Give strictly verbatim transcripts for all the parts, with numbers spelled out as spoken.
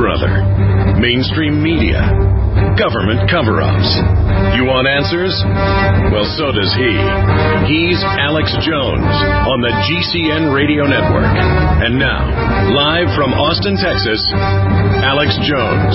brother. Mainstream media. Government cover-ups. You want answers? Well, so does he. He's Alex Jones on the G C N Radio Network. And now, live from Austin, Texas, Alex Jones.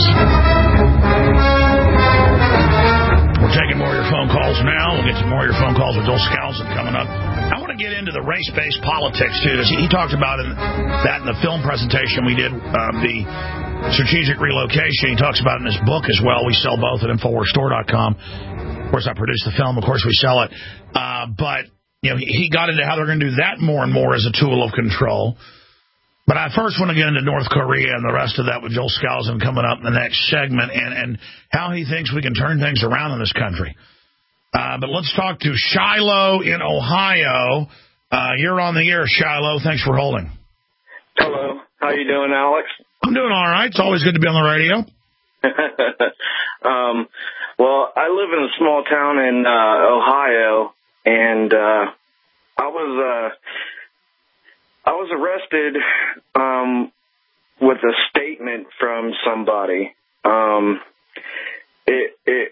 We're taking more of your phone calls now. We'll get to more of your phone calls with Joel Skousen coming up. I want to get into the race-based politics, too. He talked about in, that in the film presentation we did, uh, the strategic relocation. He talks about it in his book as well. We sell both at Infowars Store dot com. Of course, I produce the film. Of course, we sell it. Uh, but you know, he got into how they're going to do that more and more as a tool of control. But I first want to get into North Korea and the rest of that with Joel Skousen coming up in the next segment, and, and how he thinks we can turn things around in this country. Uh, but let's talk to Shiloh in Ohio. Uh, you're on the air, Shiloh. Thanks for holding. Hello. How you doing, Alex? I'm doing all right. It's always good to be on the radio. um, well, I live in a small town in uh, Ohio, and uh, I was... Uh, I was arrested um, with a statement from somebody. Um, it it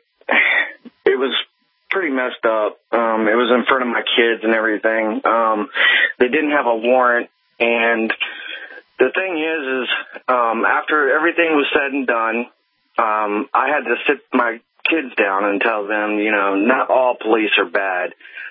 it was pretty messed up. Um, it was in front of my kids and everything. Um, they didn't have a warrant, and the thing is, is um, after everything was said and done, um, I had to sit my kids down and tell them, you know, not all police are bad.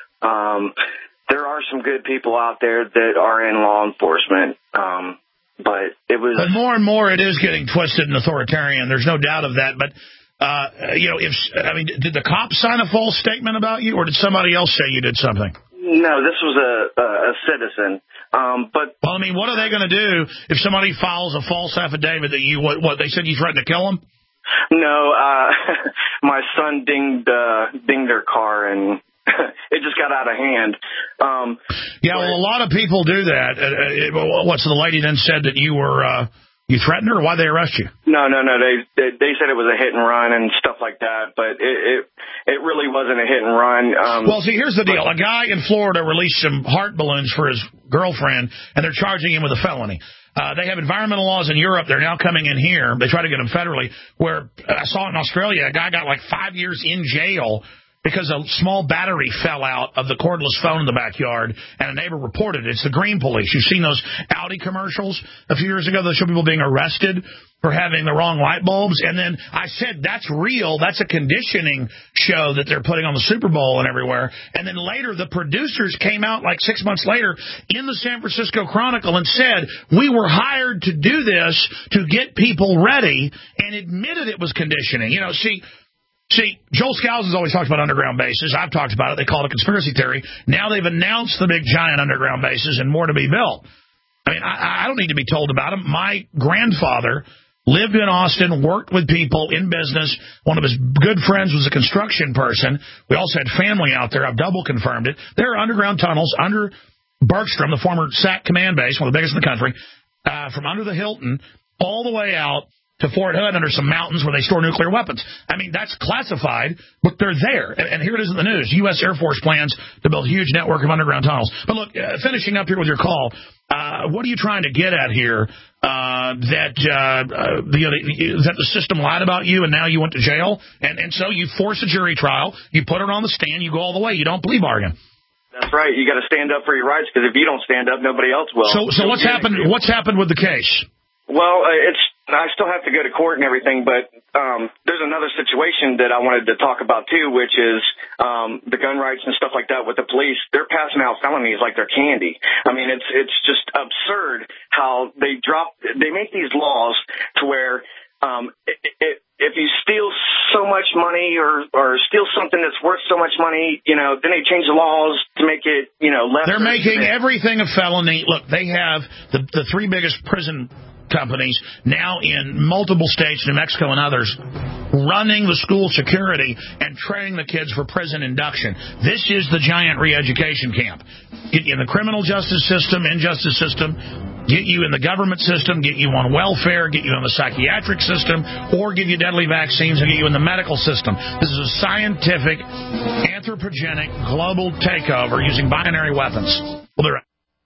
Um, There are some good people out there that are in law enforcement, um, but it was... But more and more it is getting twisted and authoritarian. There's no doubt of that. But, uh, you know, if I mean, did the cops sign a false statement about you, or did somebody else say you did something? No, this was a, a, a citizen. Um, but Well, I mean, what are they going to do if somebody files a false affidavit that you, what, what they said you threatened to kill them? No, uh, my son dinged, uh, dinged their car, and... it just got out of hand. Um, yeah, well, a lot of people do that. Uh, uh, what's the lady then said that you were uh, you threatened her? Why'd they arrest you? No, no, no. They, they they said it was a hit and run and stuff like that, but it it, it really wasn't a hit and run. Um, well, see, here's the deal. A guy in Florida released some heart balloons for his girlfriend, and they're charging him with a felony. Uh, they have environmental laws in Europe. They're now coming in here. They try to get them federally. Where I saw in Australia, a guy got like five years in jail because a small battery fell out of the cordless phone in the backyard, and a neighbor reported it. It's the green police. You've seen those Audi commercials a few years ago that show people being arrested for having the wrong light bulbs. And then I said, that's real. That's a conditioning show that they're putting on the Super Bowl and everywhere. And then later, the producers came out like six months later in the San Francisco Chronicle and said, we were hired to do this to get people ready, and admitted it was conditioning. You know, see... See, Joel Skousen's always talked about underground bases. I've talked about it. They call it a conspiracy theory. Now they've announced the big, giant underground bases and more to be built. I mean, I, I don't need to be told about them. My grandfather lived in Austin, worked with people in business. One of his good friends was a construction person. We also had family out there. I've double confirmed it. There are underground tunnels under Bergstrom, the former S A C command base, one of the biggest in the country, uh, from under the Hilton all the way out to Fort Hood under some mountains where they store nuclear weapons. I mean, that's classified, but they're there. And, and here it is in the news. U S Air Force plans to build a huge network of underground tunnels. But look, uh, finishing up here with your call, uh, what are you trying to get at here? Uh, that uh, uh, the, uh, that the system lied about you and now you went to jail? And, and so you force a jury trial, you put it on the stand, you go all the way. You don't plea bargain. That's right. You got to stand up for your rights, because if you don't stand up, nobody else will. So, so what's happened? What's happened with the case? Well, uh, it's I still have to go to court and everything, but um, there's another situation that I wanted to talk about, too, which is um, the gun rights and stuff like that with the police. They're passing out felonies like they're candy. I mean, it's it's just absurd how they drop, they make these laws to where um, it, it, if you steal so much money or, or steal something that's worth so much money, you know, then they change the laws to make it, you know, less. They're making everything a felony. Look, they have the, the three biggest prison companies now in multiple states, New Mexico and others, running the school security and training the kids for prison induction. This is the giant re-education camp. Get you in the criminal justice system, injustice system, get you in the government system, get you on welfare, get you in the psychiatric system, or give you deadly vaccines and get you in the medical system. This is a scientific, anthropogenic, global takeover using binary weapons. Well, they're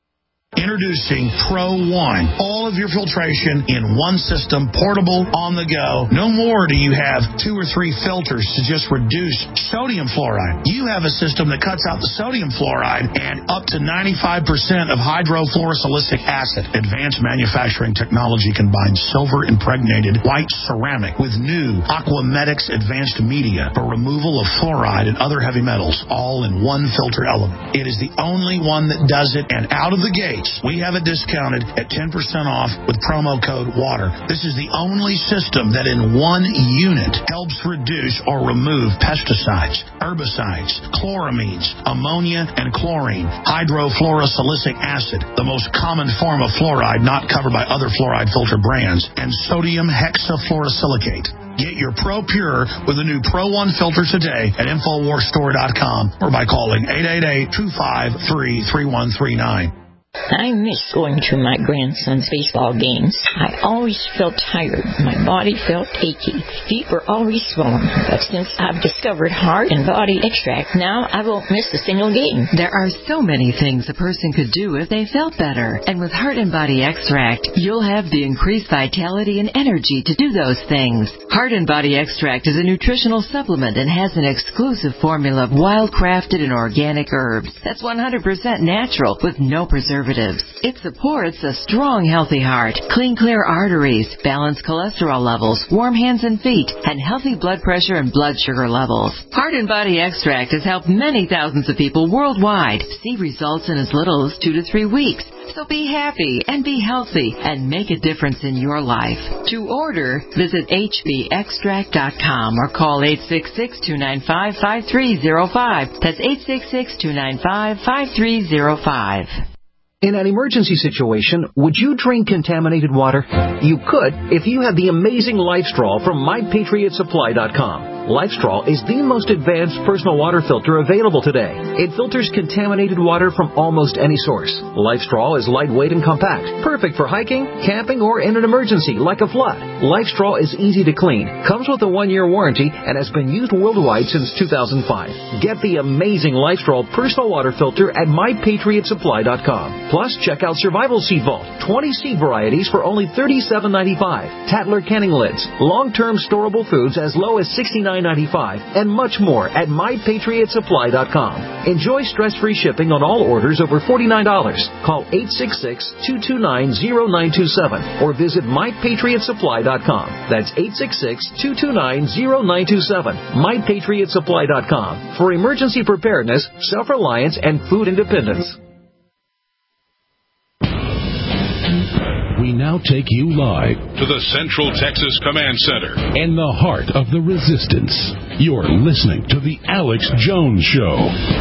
Introducing Pro One. All of your filtration in one system, portable, on the go. No more do you have two or three filters to just reduce sodium fluoride. You have a system that cuts out the sodium fluoride and up to ninety-five percent of hydrofluorosilicic acid. Advanced manufacturing technology combines silver-impregnated white ceramic with new Aquamedics advanced media for removal of fluoride and other heavy metals, all in one filter element. It is the only one that does it, and out of the gate, we have it discounted at ten percent off with promo code WATER. This is the only system that in one unit helps reduce or remove pesticides, herbicides, chloramines, ammonia, and chlorine, hydrofluorosilicic acid, the most common form of fluoride not covered by other fluoride filter brands, and sodium hexafluorosilicate. Get your Pro Pure with the new Pro One filter today at Infowars Store dot com or by calling eight eight eight, two five three, three one three nine. I miss going to my grandson's baseball games. I always felt tired. My body felt achy. Feet were always swollen. But since I've discovered Heart and Body Extract, now I won't miss a single game. There are so many things a person could do if they felt better. And with Heart and Body Extract, you'll have the increased vitality and energy to do those things. Heart and Body Extract is a nutritional supplement and has an exclusive formula of wild-crafted and organic herbs that's one hundred percent natural with no preservatives. It supports a strong, healthy heart, clean, clear arteries, balanced cholesterol levels, warm hands and feet, and healthy blood pressure and blood sugar levels. Heart and Body Extract has helped many thousands of people worldwide see results in as little as two to three weeks. So be happy and be healthy and make a difference in your life. To order, visit H B extract dot com or call eight six six, two nine five, five three zero five. That's eight six six, two nine five, five three zero five. In an emergency situation, would you drink contaminated water? You could if you had the amazing LifeStraw from my patriot supply dot com. LifeStraw is the most advanced personal water filter available today. It filters contaminated water from almost any source. LifeStraw is lightweight and compact, perfect for hiking, camping, or in an emergency like a flood. LifeStraw is easy to clean, comes with a one-year warranty, and has been used worldwide since two thousand five. Get the amazing LifeStraw personal water filter at my patriot supply dot com. Plus, check out Survival Seed Vault, twenty seed varieties for only thirty-seven ninety-five. Tattler canning lids, long-term storable foods as low as sixty-nine ninety-five, and much more at my patriot supply dot com. Enjoy stress-free shipping on all orders over forty-nine dollars. Call eight six six, two two nine, zero nine two seven or visit my patriot supply dot com. That's eight six six, two two nine, zero nine two seven. my patriot supply dot com for emergency preparedness, self-reliance, and food independence. We now take you live to the Central Texas Command Center in the heart of the resistance. You're listening to The Alex Jones Show.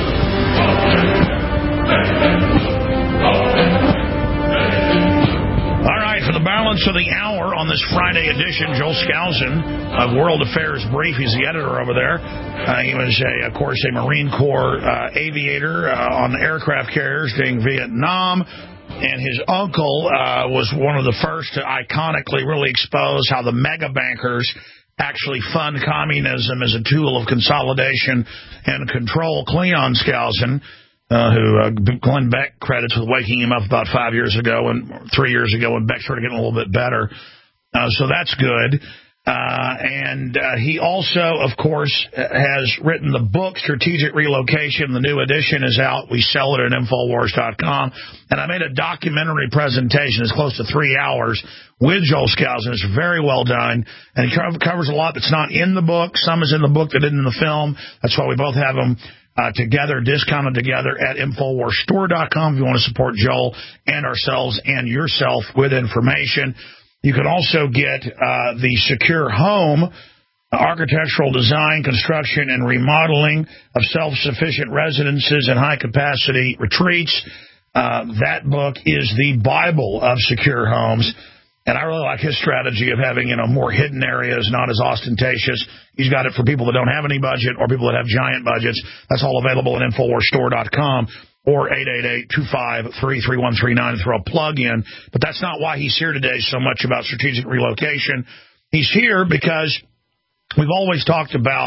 All right, for the balance of the hour on this Friday edition, Joel Skousen of World Affairs Brief. He's the editor over there. Uh, he was, a, of course, a Marine Corps uh, aviator uh, on aircraft carriers during Vietnam. And his uncle uh, was one of the first to iconically really expose how the mega bankers actually fund communism as a tool of consolidation and control. Cleon Skousen, uh, who uh, Glenn Beck credits with waking him up about five years ago and three years ago when Beck started getting a little bit better. Uh, so that's good. Uh, and uh, he also, of course, has written the book, Strategic Relocation. The new edition is out. We sell it at Infowars dot com. And I made a documentary presentation. It's close to three hours with Joel Skousen. It's very well done. And he covers a lot that's not in the book. Some is in the book that isn't in the film. That's why we both have them uh, together, discounted together at Infowars Store dot com if you want to support Joel and ourselves and yourself with information. You can also get uh, the Secure Home, architectural design, construction, and remodeling of self-sufficient residences and high-capacity retreats. Uh, that book is the Bible of secure homes. And I really like his strategy of having, you know, more hidden areas, not as ostentatious. He's got it for people that don't have any budget or people that have giant budgets. That's all available at Infowars Store dot com. Or eight eight eight, two five three, three one three nine and throw a plug in. But that's not why he's here today so much about strategic relocation. He's here because we've always talked about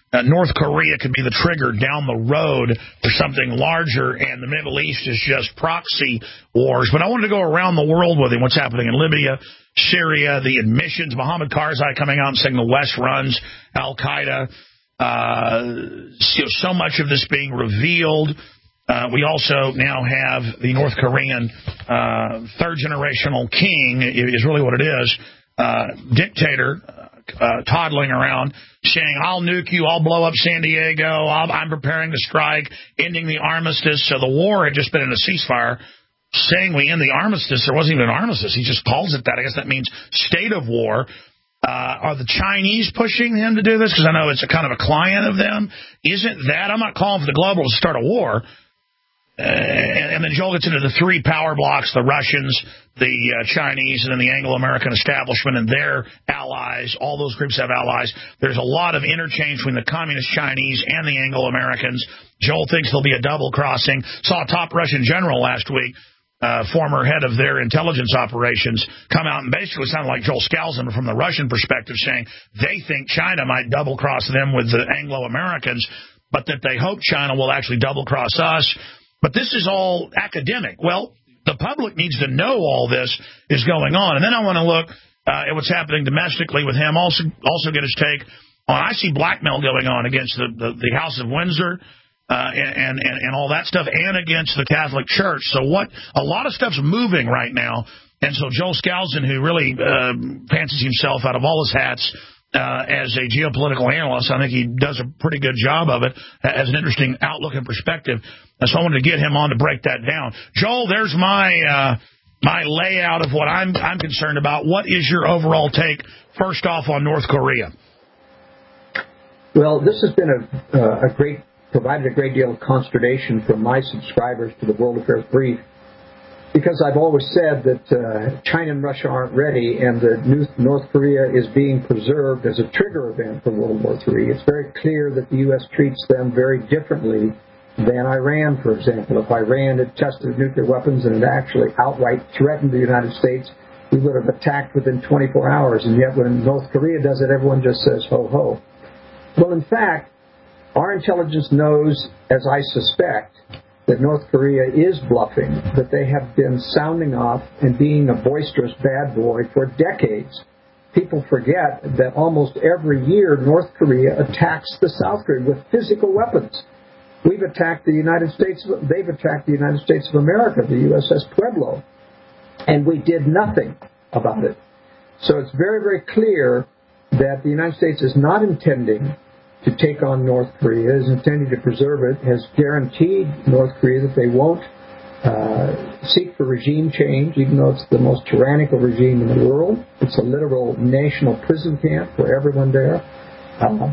uh, North Korea could be the trigger down the road for something larger, and the Middle East is just proxy wars. But I wanted to go around the world with him, what's happening in Libya, Syria, the admissions, Mohammed Karzai coming out and saying the West runs Al-Qaeda, uh, so, so much of this being revealed. Uh, we also now have the North Korean uh, third-generational king, is really what it is, uh, dictator, uh, toddling around, saying, I'll nuke you, I'll blow up San Diego, I'll, I'm preparing to strike, ending the armistice. So the war had just been in a ceasefire. Saying we end the armistice, there wasn't even an armistice. He just calls it that. I guess that means state of war. Uh, are the Chinese pushing him to do this? Because I know it's a kind of a client of them. Isn't that? I'm not calling for the global to start a war. Uh, and, and then Joel gets into the three power blocks, the Russians, the uh, Chinese, and then the Anglo-American establishment and their allies. All those groups have allies. There's a lot of interchange between the communist Chinese and the Anglo-Americans. Joel thinks there'll be a double crossing. Saw a top Russian general last week, uh, former head of their intelligence operations, come out and basically sounded like Joel Scalzimer from the Russian perspective, saying they think China might double cross them with the Anglo-Americans, but that they hope China will actually double cross us. But this is all academic. Well, the public needs to know all this is going on. And then I want to look uh, at what's happening domestically with him, also also get his take on, I see blackmail going on against the, the, the House of Windsor uh, and, and, and all that stuff, and against the Catholic Church. So what a lot of stuff's moving right now. And so Joel Scalzimer, who really uh, fancies himself out of all his hats, Uh, as a geopolitical analyst, I think he does a pretty good job of it, has an interesting outlook and perspective. So I wanted to get him on to break that down. Joel, there's my uh, my layout of what I'm I'm concerned about. What is your overall take, first off, on North Korea? Well, this has been a, uh, a great, provided a great deal of consternation from my subscribers to the World Affairs Brief, because I've always said that uh, China and Russia aren't ready, and that North Korea is being preserved as a trigger event for World War Three. It's very clear that the U S treats them very differently than Iran, for example. If Iran had tested nuclear weapons and had actually outright threatened the United States, we would have attacked within twenty-four hours. And yet when North Korea does it, everyone just says, ho, ho. Well, in fact, our intelligence knows, as I suspect, that North Korea is bluffing, that they have been sounding off and being a boisterous bad boy for decades. People forget that almost every year North Korea attacks the South Korea with physical weapons. We've attacked the United States, they've attacked the United States of America, the U S S Pueblo, and we did nothing about it. So it's very, very clear that the United States is not intending to take on North Korea, is intending to preserve it, has guaranteed North Korea that they won't uh, seek for regime change, even though it's the most tyrannical regime in the world. It's a literal national prison camp for everyone there. Uh,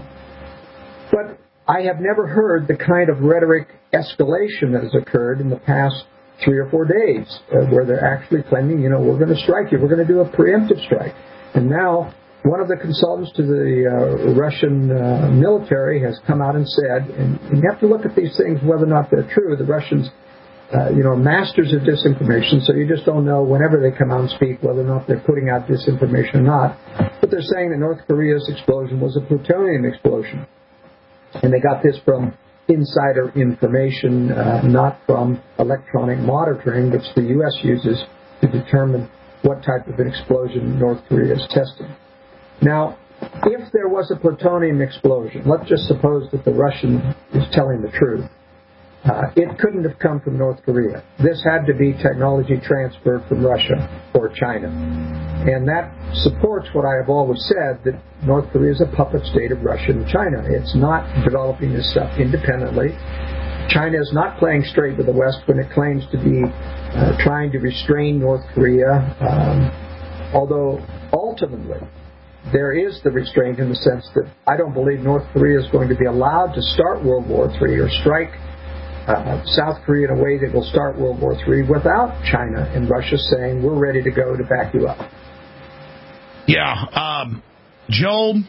but I have never heard the kind of rhetoric escalation that has occurred in the past three or four days, uh, where they're actually claiming, you know, we're going to strike you, we're going to do a preemptive strike. And now one of the consultants to the uh, Russian uh, military has come out and said, and you have to look at these things whether or not they're true. The Russians, uh, you know, masters of disinformation, so you just don't know whenever they come out and speak whether or not they're putting out disinformation or not. But they're saying that North Korea's explosion was a plutonium explosion. And they got this from insider information, uh, not from electronic monitoring, which the U S uses to determine what type of an explosion North Korea is testing. Now, if there was a plutonium explosion, let's just suppose that the Russian is telling the truth. Uh, it couldn't have come from North Korea. This had to be technology transferred from Russia or China. And that supports what I have always said, that North Korea is a puppet state of Russia and China. It's not developing this stuff independently. China is not playing straight with the West when it claims to be uh, trying to restrain North Korea, um, although ultimately there is the restraint in the sense that I don't believe North Korea is going to be allowed to start World War Three or strike uh, South Korea in a way that will start World War Three without China and Russia saying, we're ready to go to back you up. Yeah. Um, Joel,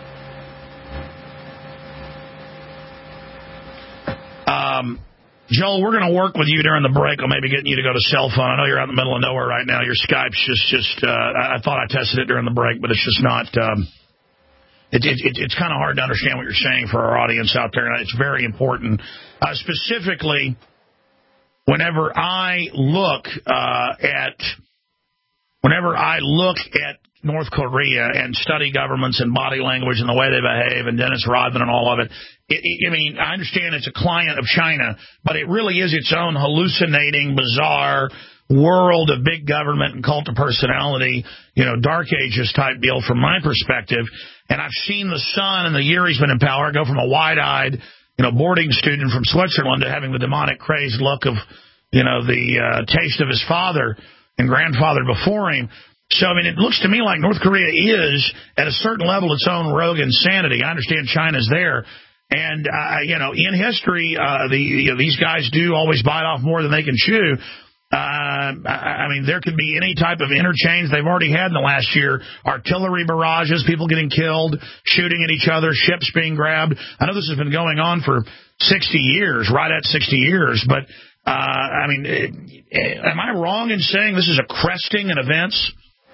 um, Joel, we're going to work with you during the break on maybe getting you to go to cell phone. I know you're out in the middle of nowhere right now. Your Skype's just, just uh, I thought I tested it during the break, but it's just not, um, it, it, it, it's kind of hard to understand what you're saying for our audience out there, and it's very important. Uh, specifically, whenever I look uh, at whenever I look at North Korea and study governments and body language and the way they behave and Dennis Rodman and all of it, it, it, I mean, I understand it's a client of China, but it really is its own hallucinating, bizarre world of big government and cult of personality, you know, dark ages type deal from my perspective. And I've seen the son in the year he's been in power go from a wide-eyed, you know, boarding student from Switzerland to having the demonic, crazed look of, you know, the uh, taste of his father and grandfather before him. So, I mean, it looks to me like North Korea is, at a certain level, its own rogue insanity. I understand China's there. And, uh, you know, in history, uh, the you know, these guys do always bite off more than they can chew. Uh, I mean, there could be any type of interchange they've already had in the last year. Artillery barrages, people getting killed, shooting at each other, ships being grabbed. I know this has been going on for sixty years, right at sixty years. But, uh, I mean, it, am I wrong in saying this is a cresting in events?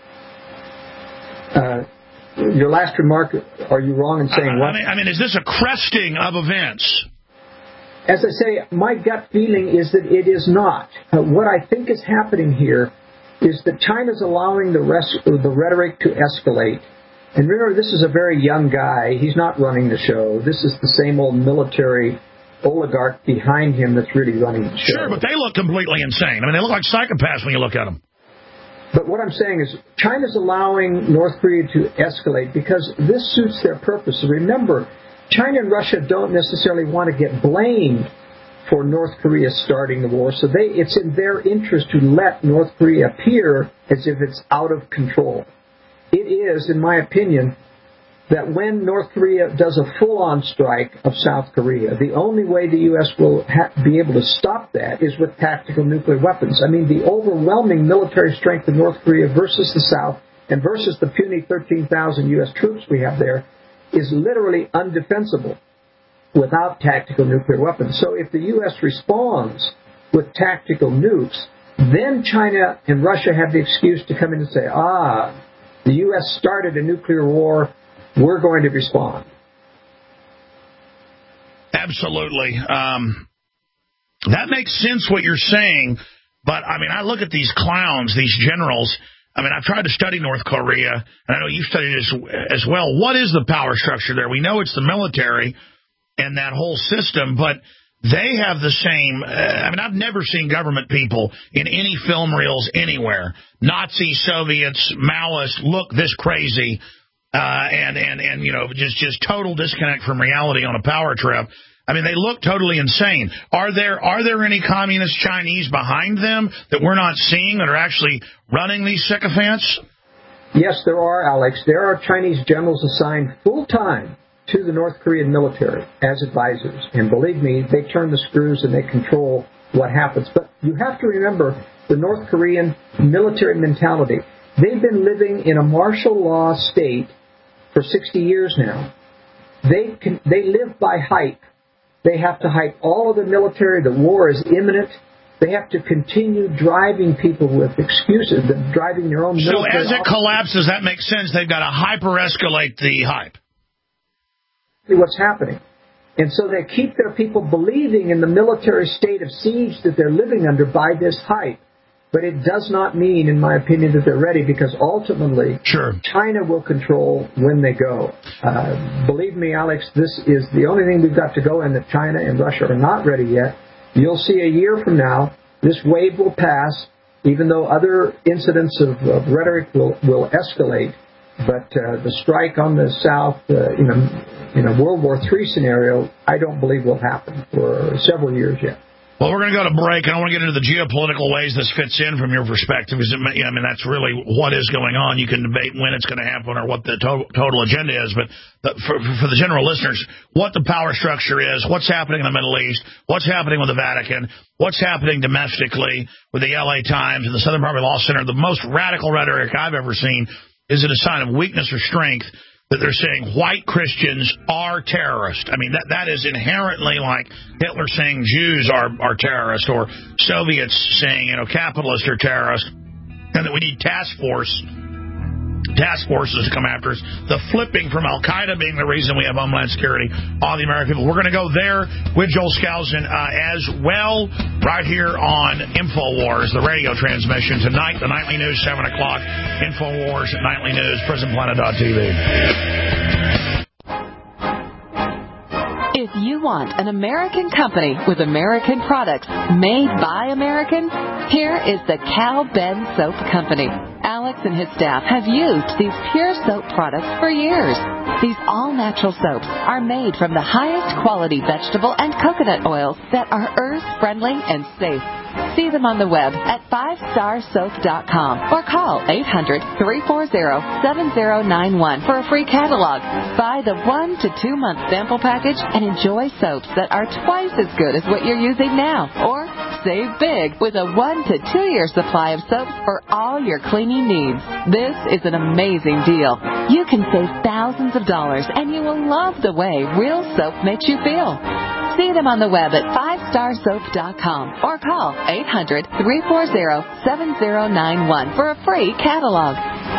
Uh, your last remark, are you wrong in saying what? I mean, I mean, is this a cresting of events? As I say, my gut feeling is that it is not. Uh, what I think is happening here is that China's allowing the, res- the rhetoric to escalate. And remember, this is a very young guy. He's not running the show. This is the same old military oligarch behind him that's really running the show. Sure, but they look completely insane. I mean, they look like psychopaths when you look at them. But what I'm saying is China's allowing North Korea to escalate because this suits their purpose. So remember, China and Russia don't necessarily want to get blamed for North Korea starting the war, so they, it's in their interest to let North Korea appear as if it's out of control. It is, in my opinion, that when North Korea does a full-on strike of South Korea, the only way the U S will ha- be able to stop that is with tactical nuclear weapons. I mean, the overwhelming military strength of North Korea versus the South and versus the puny thirteen thousand U S troops we have there is literally undefensible without tactical nuclear weapons. So if the U S responds with tactical nukes, then China and Russia have the excuse to come in and say, ah, the U S started a nuclear war, we're going to respond. Absolutely. Um, that makes sense what you're saying, but, I mean, I look at these clowns, these generals. I mean, I've tried to study North Korea, and I know you've studied it as, as well. What is the power structure there? We know it's the military and that whole system, but they have the same, uh, I mean, I've never seen government people in any film reels anywhere. Nazi, Soviets, Maoists look this crazy, uh, and, and, and, you know, just, just total disconnect from reality on a power trip. I mean, they look totally insane. Are there are there any communist Chinese behind them that we're not seeing that are actually running these sycophants? Yes, there are, Alex. There are Chinese generals assigned full-time to the North Korean military as advisors. And believe me, they turn the screws and they control what happens. But you have to remember the North Korean military mentality. They've been living in a martial law state for sixty years now. They can, they live by hype. They have to hype all of the military. The war is imminent. They have to continue driving people with excuses, driving their own military. So as it collapses, that makes sense. They've got to hyper-escalate the hype. What's happening. And so they keep their people believing in the military state of siege that they're living under by this hype. But it does not mean, in my opinion, that they're ready, because ultimately sure. China will control when they go. Uh, believe me, Alex, this is the only thing we've got to go in, that China and Russia are not ready yet. You'll see a year from now, this wave will pass, even though other incidents of, of rhetoric will, will escalate. But uh, the strike on the South, uh, in, a, in a World War Three scenario, I don't believe will happen for several years yet. Well, we're going to go to break. I don't want to get into the geopolitical ways this fits in from your perspective, because, I mean, that's really what is going on. You can debate when it's going to happen or what the to- total agenda is, but the, for, for the general listeners, what the power structure is, what's happening in the Middle East, what's happening with the Vatican, what's happening domestically with the L A Times and the Southern Poverty Law Center. The most radical rhetoric I've ever seen. Is it a sign of weakness or strength that they're saying white Christians are terrorists? I mean, that that is inherently like Hitler saying Jews are, are terrorists, or Soviets saying, you know, capitalists are terrorists, and that we need task force task forces to come after us, the flipping from Al-Qaeda being the reason we have Homeland Security on the American people. We're going to go there with Joel Skousen uh, as well right here on InfoWars, the radio transmission. Tonight, the Nightly News, seven o'clock, InfoWars, Nightly News, prison planet dot t v. If you want an American company with American products made by Americans, here is the Cal Ben Soap Company. Alex and his staff have used these pure soap products for years. These all-natural soaps are made from the highest quality vegetable and coconut oils that are earth-friendly and safe. See them on the web at five star soap dot com or call eight hundred, three four zero, seven zero nine one for a free catalog. Buy the one to two month sample package and enjoy soaps that are twice as good as what you're using now. Or save big with a one to two year supply of soaps for all your cleaning needs. This is an amazing deal. You can save thousands of dollars and you will love the way real soap makes you feel. See them on the web at five star soap dot com or call eight hundred, three four zero, seven zero nine one for a free catalog.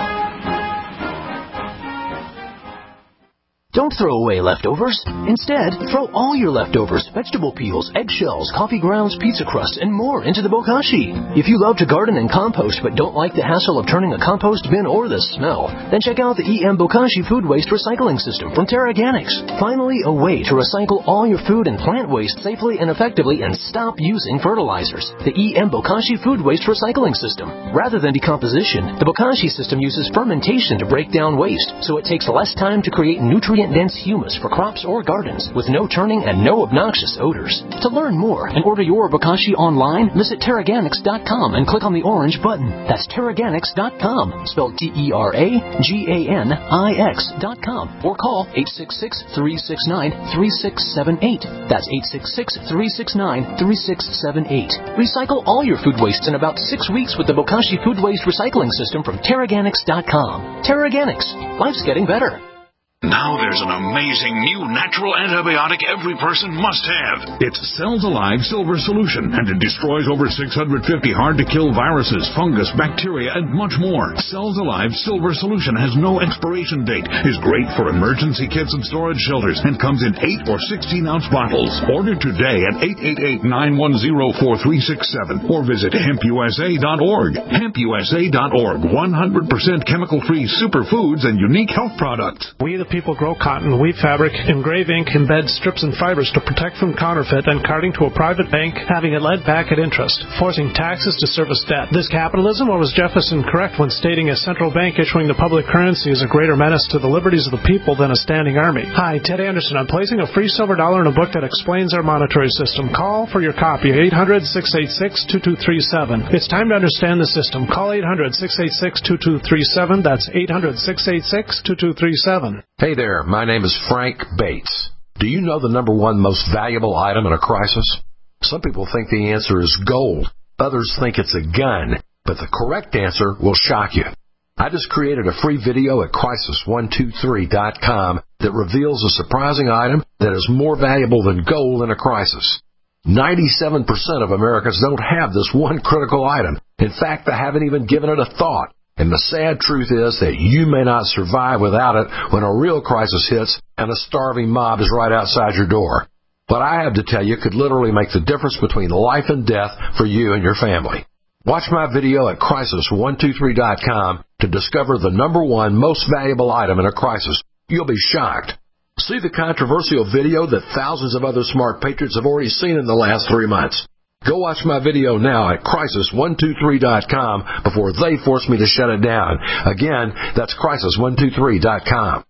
Don't throw away leftovers. Instead, throw all your leftovers, vegetable peels, eggshells, coffee grounds, pizza crust, and more into the bokashi. If you love to garden and compost but don't like the hassle of turning a compost bin or the smell, then check out the E M Bokashi Food Waste Recycling System from Terraganics. Finally, a way to recycle all your food and plant waste safely and effectively and stop using fertilizers. The E M Bokashi Food Waste Recycling System. Rather than decomposition, the Bokashi system uses fermentation to break down waste, so it takes less time to create nutrient dense humus for crops or gardens with no turning and no obnoxious odors. To learn more and order your Bokashi online, visit Terraganics dot com and click on the orange button. That's Terraganics dot com, spelled T E R A G A N I X dot com, or call eight six six, three six nine, three six seven eight. That's eight six six, three six nine, three six seven eight. Recycle all your food waste in about six weeks with the Bokashi Food Waste Recycling System from Terraganics dot com. Terraganics. Life's getting better. Now there's an amazing new natural antibiotic every person must have. It's Cells Alive Silver Solution, and it destroys over six hundred fifty hard-to-kill viruses, fungus, bacteria, and much more. Cells Alive Silver Solution has no expiration date, is great for emergency kits and storage shelters, and comes in eight or sixteen-ounce bottles. Order today at eight eight eight, nine one zero, four three six seven or visit hemp u s a dot org. hemp u s a dot org, one hundred percent chemical-free superfoods and unique health products. We the people grow cotton, weave fabric, engrave ink, embed strips and fibers to protect from counterfeit and carting to a private bank having it led back at interest, forcing taxes to service debt. This capitalism, or was Jefferson correct when stating a central bank issuing the public currency is a greater menace to the liberties of the people than a standing army? Hi, Ted Anderson. I'm placing a free silver dollar in a book that explains our monetary system. Call for your copy, eight hundred, six eight six, two two three seven. It's time to understand the system. Call eight hundred, six eight six, two two three seven. That's eight hundred, six eight six, two two three seven. Hey there, my name is Frank Bates. Do you know the number one most valuable item in a crisis? Some people think the answer is gold. Others think it's a gun. But the correct answer will shock you. I just created a free video at crisis one two three dot com that reveals a surprising item that is more valuable than gold in a crisis. ninety-seven percent of Americans don't have this one critical item. In fact, they haven't even given it a thought. And the sad truth is that you may not survive without it when a real crisis hits and a starving mob is right outside your door. What I have to tell you could literally make the difference between life and death for you and your family. Watch my video at crisis one two three dot com to discover the number one most valuable item in a crisis. You'll be shocked. See the controversial video that thousands of other smart patriots have already seen in the last three months. Go watch my video now at crisis one two three dot com before they force me to shut it down. Again, that's crisis one two three dot com.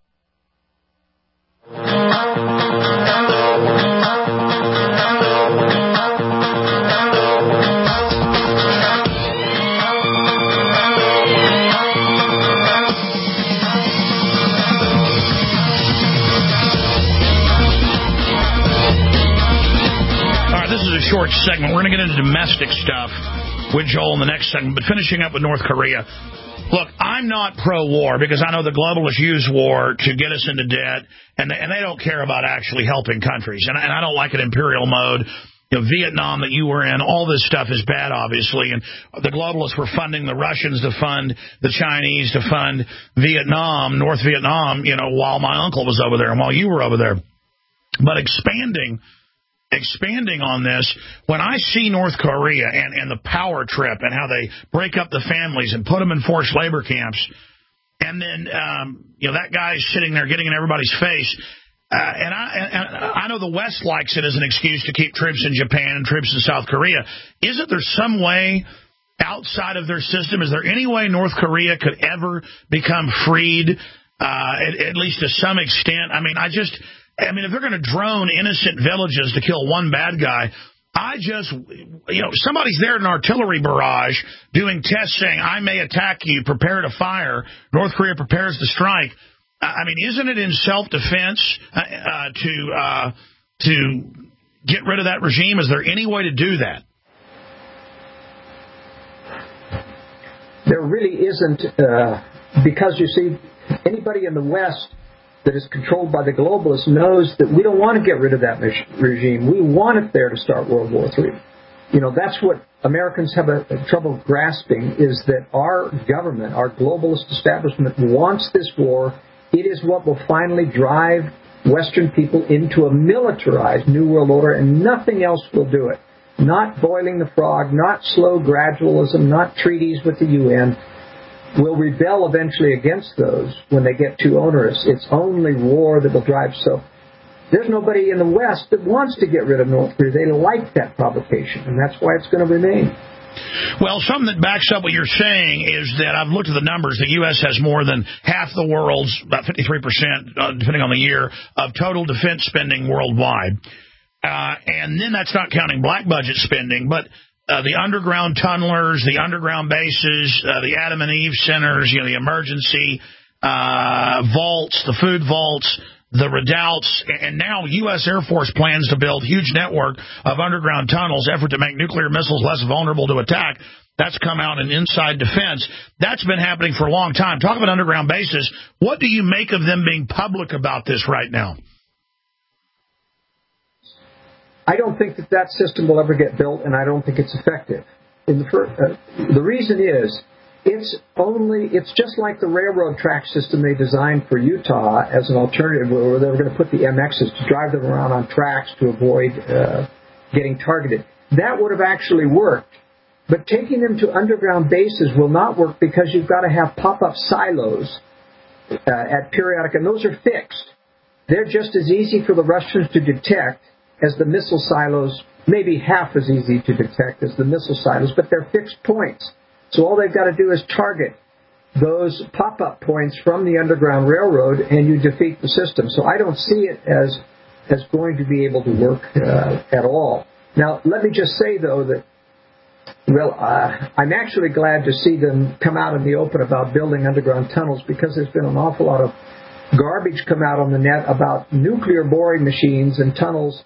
Short segment. We're going to get into domestic stuff with Joel in the next segment, but finishing up with North Korea. Look, I'm not pro-war because I know the globalists use war to get us into debt, and they, and they don't care about actually helping countries. And, and I don't like an imperial mode you know, Vietnam that you were in. All this stuff is bad, obviously, and the globalists were funding the Russians to fund the Chinese to fund Vietnam, North Vietnam, you know, while my uncle was over there and while you were over there. But expanding, expanding on this, when I see North Korea and, and the power trip and how they break up the families and put them in forced labor camps, and then, um, you know, that guy's sitting there getting in everybody's face. Uh, and, I, and I know the West likes it as an excuse to keep troops in Japan and troops in South Korea. Isn't there some way outside of their system? Is there any way North Korea could ever become freed, uh, at, at least to some extent? I mean, I just, I mean, if they're going to drone innocent villages to kill one bad guy, I just, you know, somebody's there in an artillery barrage doing tests saying, I may attack you, prepare to fire. North Korea prepares to strike. I mean, isn't it in self-defense uh, uh, to uh, to get rid of that regime? Is there any way to do that? There really isn't, uh, because, you see, anybody in the West that is controlled by the globalists knows that we don't want to get rid of that regime. We want it there to start World War Three. You know, that's what Americans have a, a trouble grasping, is that our government, our globalist establishment, wants this war. It is what will finally drive Western people into a militarized New World Order, and nothing else will do it. Not boiling the frog, not slow gradualism, not treaties with the U N. Will rebel eventually against those when they get too onerous. It's only war that will drive. So there's nobody in the West that wants to get rid of North Korea. They like that provocation, and that's why it's going to remain. Well, something that backs up what you're saying is that I've looked at the numbers. The U S has more than half the world's, about fifty-three percent, uh, depending on the year, of total defense spending worldwide. Uh, and then that's not counting black budget spending, but uh, the underground tunnelers, the underground bases, uh, the Adam and Eve centers, you know, the emergency uh, vaults, the food vaults, the redoubts, and now U S Air Force plans to build huge network of underground tunnels, effort to make nuclear missiles less vulnerable to attack. That's come out in Inside Defense. That's been happening for a long time. Talk about underground bases. What do you make of them being public about this right now? I don't think that that system will ever get built, and I don't think it's effective. In the, first, uh, the reason is, It's only, it's just like the railroad track system they designed for Utah as an alternative, where they were going to put the M Xs to drive them around on tracks to avoid uh, getting targeted. That would have actually worked. But taking them to underground bases will not work, because you've got to have pop-up silos uh, at periodic, and those are fixed. They're just as easy for the Russians to detect as the missile silos, maybe half as easy to detect as the missile silos, but they're fixed points. So all they've got to do is target those pop-up points from the Underground Railroad, and you defeat the system. So I don't see it as as going to be able to work uh, at all. Now, let me just say, though, that, well, uh, I'm actually glad to see them come out in the open about building underground tunnels, because there's been an awful lot of garbage come out on the net about nuclear boring machines and tunnels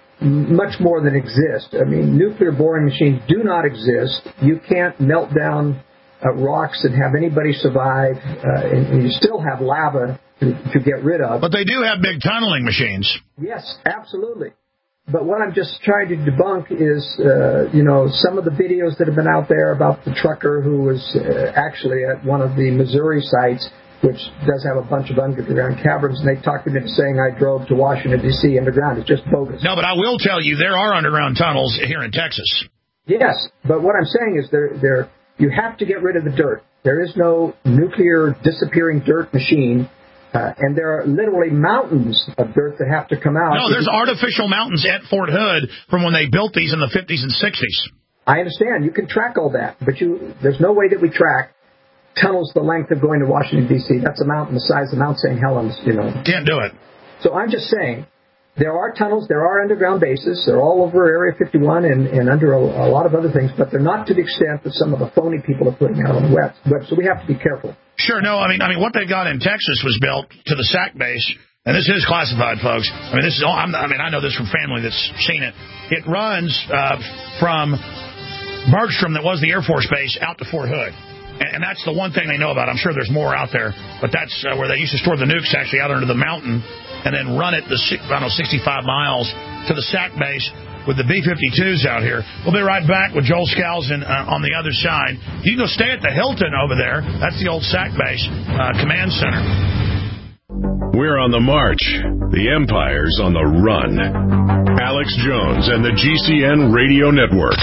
much more than exist. I mean, nuclear boring machines do not exist. You can't melt down uh, rocks and have anybody survive, uh, and, and you still have lava to, to get rid of. But they do have big tunneling machines. Yes, absolutely. But what I'm just trying to debunk is, uh, you know, some of the videos that have been out there about the trucker who was uh, actually at one of the Missouri sites, which does have a bunch of underground caverns, and they talked me into saying I drove to Washington, D C underground. It's just bogus. No, but I will tell you, there are underground tunnels here in Texas. Yes, but what I'm saying is there, there, you have to get rid of the dirt. There is no nuclear disappearing dirt machine, uh, and there are literally mountains of dirt that have to come out. No, there's artificial mountains at Fort Hood from when they built these in the fifties and sixties. I understand. You can track all that, but you there's no way that we track tunnels the length of going to Washington, D C That's a mountain the size of Mount Saint Helens, you know. Can't do it. So I'm just saying, there are tunnels, there are underground bases, they're all over Area fifty-one and, and under a, a lot of other things, but they're not to the extent that some of the phony people are putting out on the web. So we have to be careful. Sure, no, I mean, I mean, what they got in Texas was built to the S A C base, and this is classified, folks. I mean, this is all, I'm, I mean, I know this from family that's seen it. It runs uh, from Bergstrom, that was the Air Force base, out to Fort Hood. And that's the one thing they know about. I'm sure there's more out there, but that's uh, where they used to store the nukes, actually out under the mountain, and then run it the I don't know sixty-five miles to the S A C base. with the B fifty-twos out here. We'll be right back with Joel Skousen uh, on the other side. You can go stay at the Hilton over there. That's the old S A C base uh, command center. We're on the march. The Empire's on the run. Alex Jones and the G C N Radio Network.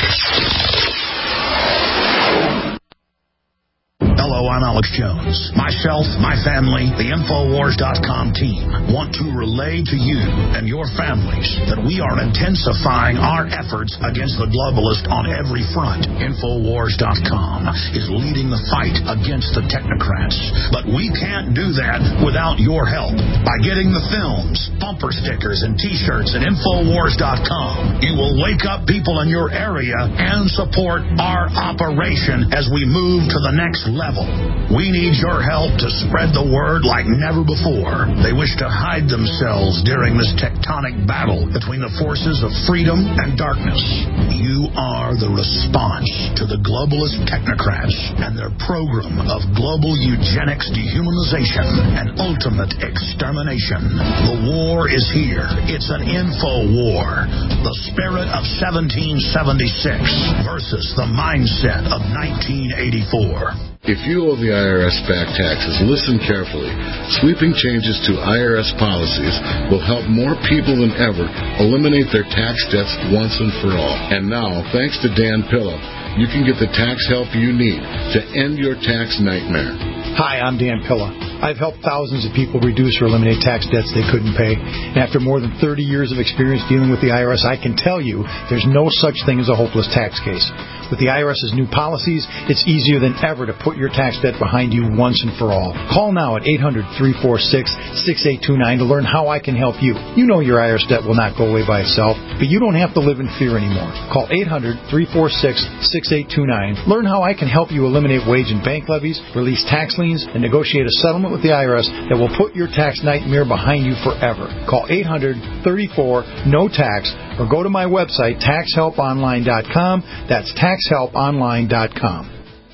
Hello, I'm Alex Jones. Myself, my family, the Infowars dot com team want to relay to you and your families that we are intensifying our efforts against the globalist on every front. Infowars dot com is leading the fight against the technocrats. But we can't do that without your help. By getting the films, bumper stickers, and T-shirts at Infowars dot com, you will wake up people in your area and support our operation as we move to the next level. We need your help to spread the word like never before. They wish to hide themselves during this tectonic battle between the forces of freedom and darkness. You are the response to the globalist technocrats and their program of global eugenics, dehumanization, and ultimate extermination. The war is here. It's an info war. The spirit of seventeen seventy-six versus the mindset of nineteen eighty-four. If you owe the I R S back taxes, listen carefully. Sweeping changes to I R S policies will help more people than ever eliminate their tax debts once and for all. And now, thanks to Dan Pilla, you can get the tax help you need to end your tax nightmare. Hi, I'm Dan Pilla. I've helped thousands of people reduce or eliminate tax debts they couldn't pay. And after more than thirty years of experience dealing with the I R S, I can tell you there's no such thing as a hopeless tax case. With the I R S's new policies, it's easier than ever to put your tax debt behind you once and for all. Call now at eight hundred, three four six, six eight two nine to learn how I can help you. You know your I R S debt will not go away by itself, but you don't have to live in fear anymore. Call eight hundred, three four six, six eight two nine. Learn how I can help you eliminate wage and bank levies, release tax liens, and negotiate a settlement with the I R S that will put your tax nightmare behind you forever. Call eight hundred, thirty-four, N O T A X or go to my website, tax help online dot com. That's tax help online dot com.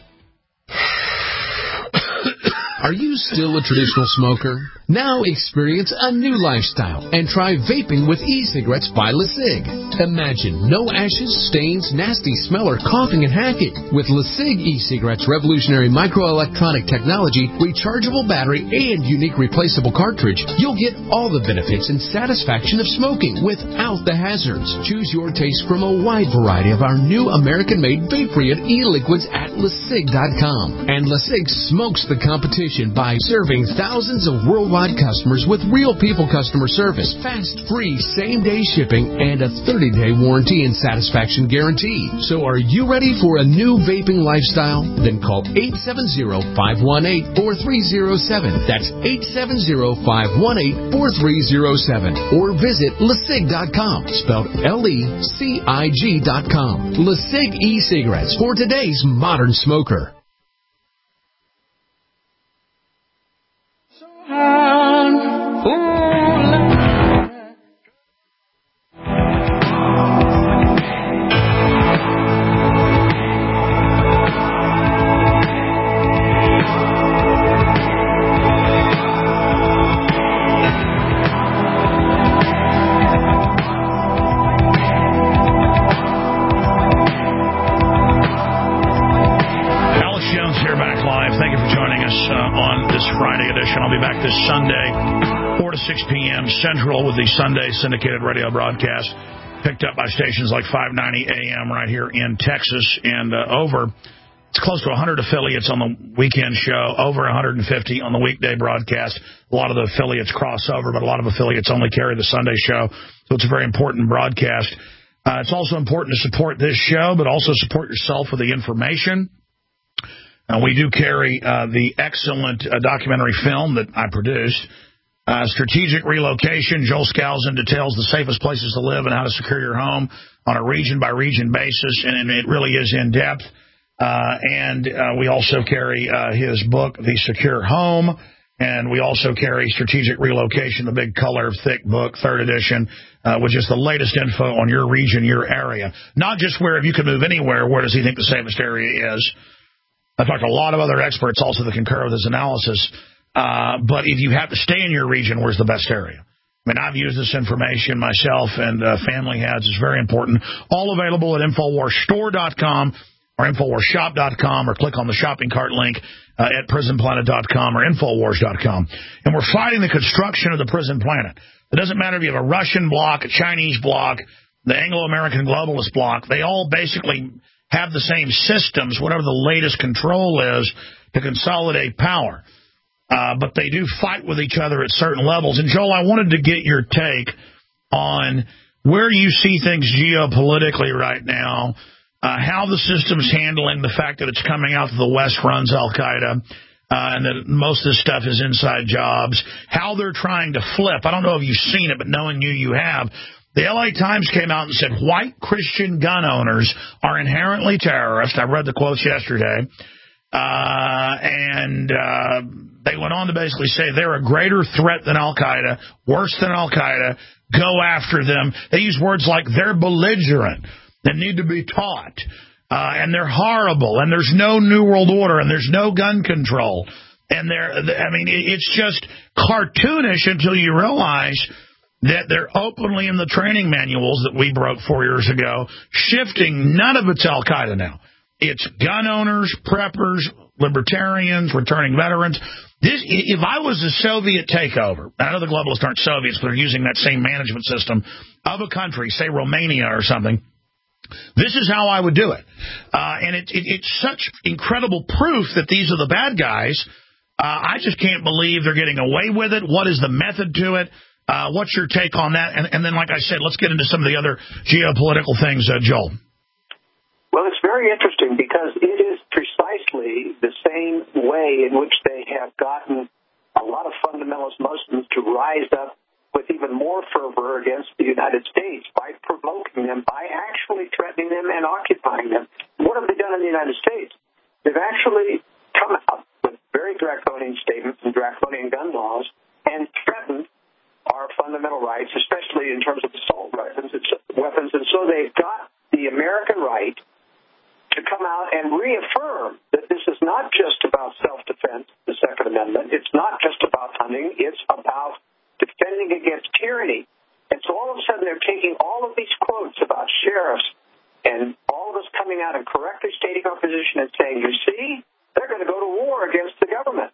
Are you still a traditional smoker? Now experience a new lifestyle and try vaping with e-cigarettes by LeSig. Imagine no ashes, stains, nasty smell, or coughing and hacking. With LeSig e-cigarettes' revolutionary microelectronic technology, rechargeable battery, and unique replaceable cartridge, you'll get all the benefits and satisfaction of smoking without the hazards. Choose your taste from a wide variety of our new American-made Vaporeon e-liquids at LeSig dot com. And LeSig smokes the competition by serving thousands of worldwide customers with real people customer service, fast, free, same-day shipping, and a thirty-day warranty and satisfaction guarantee. So are you ready for a new vaping lifestyle? Then call eight seven zero, five one eight, four three zero seven. That's eight seven zero, five one eight, four three zero seven. Or visit LeSig dot com, spelled L E C I G dot com. LeSig e-cigarettes for today's modern smoker. Central with the Sunday syndicated radio broadcast, picked up by stations like five ninety A M right here in Texas, and uh, over, it's close to one hundred affiliates on the weekend show, over one hundred fifty on the weekday broadcast. A lot of the affiliates cross over, but a lot of affiliates only carry the Sunday show, so it's a very important broadcast. Uh, it's also important to support this show, but also support yourself with the information. Uh, we do carry uh, the excellent uh, documentary film that I produced, Uh, strategic relocation. Joel Skousen details the safest places to live and how to secure your home on a region-by-region basis, and it really is in-depth. Uh, and uh, we also carry uh, his book, The Secure Home, and we also carry Strategic Relocation, the big color, thick book, third edition, uh, which is the latest info on your region, your area. Not just where, if you could move anywhere, where does he think the safest area is? I've talked to a lot of other experts also that concur with his analysis. Uh, but if you have to stay in your region, where's the best area? I mean, I've used this information myself, and uh, family has. It's very important. All available at Infowars Store dot com or Infowars Shop dot com, or click on the shopping cart link uh, at Prison Planet dot com or Infowars dot com. And we're fighting the construction of the prison planet. It doesn't matter if you have a Russian bloc, a Chinese bloc, the Anglo-American globalist bloc. They all basically have the same systems, whatever the latest control is, to consolidate power. Uh, but they do fight with each other at certain levels. And, Joel, I wanted to get your take on where you see things geopolitically right now, uh, how the system's handling the fact that it's coming out that the West runs al-Qaeda, uh, and that most of this stuff is inside jobs, how they're trying to flip. I don't know if you've seen it, but knowing you, you have. The L A Times came out and said white Christian gun owners are inherently terrorists. I read the quotes yesterday. Uh, and uh, they went on to basically say they're a greater threat than al-Qaeda, worse than al-Qaeda, go after them. They use words like they're belligerent, they need to be taught, uh, and they're horrible, and there's no New World Order, and there's no gun control. And they're, I mean, it's just cartoonish until you realize that they're openly in the training manuals that we broke four years ago, shifting. None of it's al-Qaeda now. It's gun owners, preppers, libertarians, returning veterans. This, if I was a Soviet takeover, I know the globalists aren't Soviets, but they're using that same management system of a country, say Romania or something, this is how I would do it. Uh, and it, it, it's such incredible proof that these are the bad guys. Uh, I just can't believe they're getting away with it. What is the method to it? Uh, what's your take on that? And, and then, like I said, let's get into some of the other geopolitical things, uh, Joel. Well, it's very interesting because it is precisely the same way in which they have gotten a lot of fundamentalist Muslims to rise up with even more fervor against the United States by provoking them, by actually threatening them and occupying them. What have they done in the United States? They've actually come out with very draconian statements and draconian gun laws and threatened our fundamental rights, especially in terms of assault weapons. weapons. And so they've got the American right to come out and reaffirm that this is not just about self-defense, the Second Amendment. It's not just about hunting. It's about defending against tyranny. And so all of a sudden they're taking all of these quotes about sheriffs and all of us coming out and correctly stating our position and saying, you see, they're going to go to war against the government.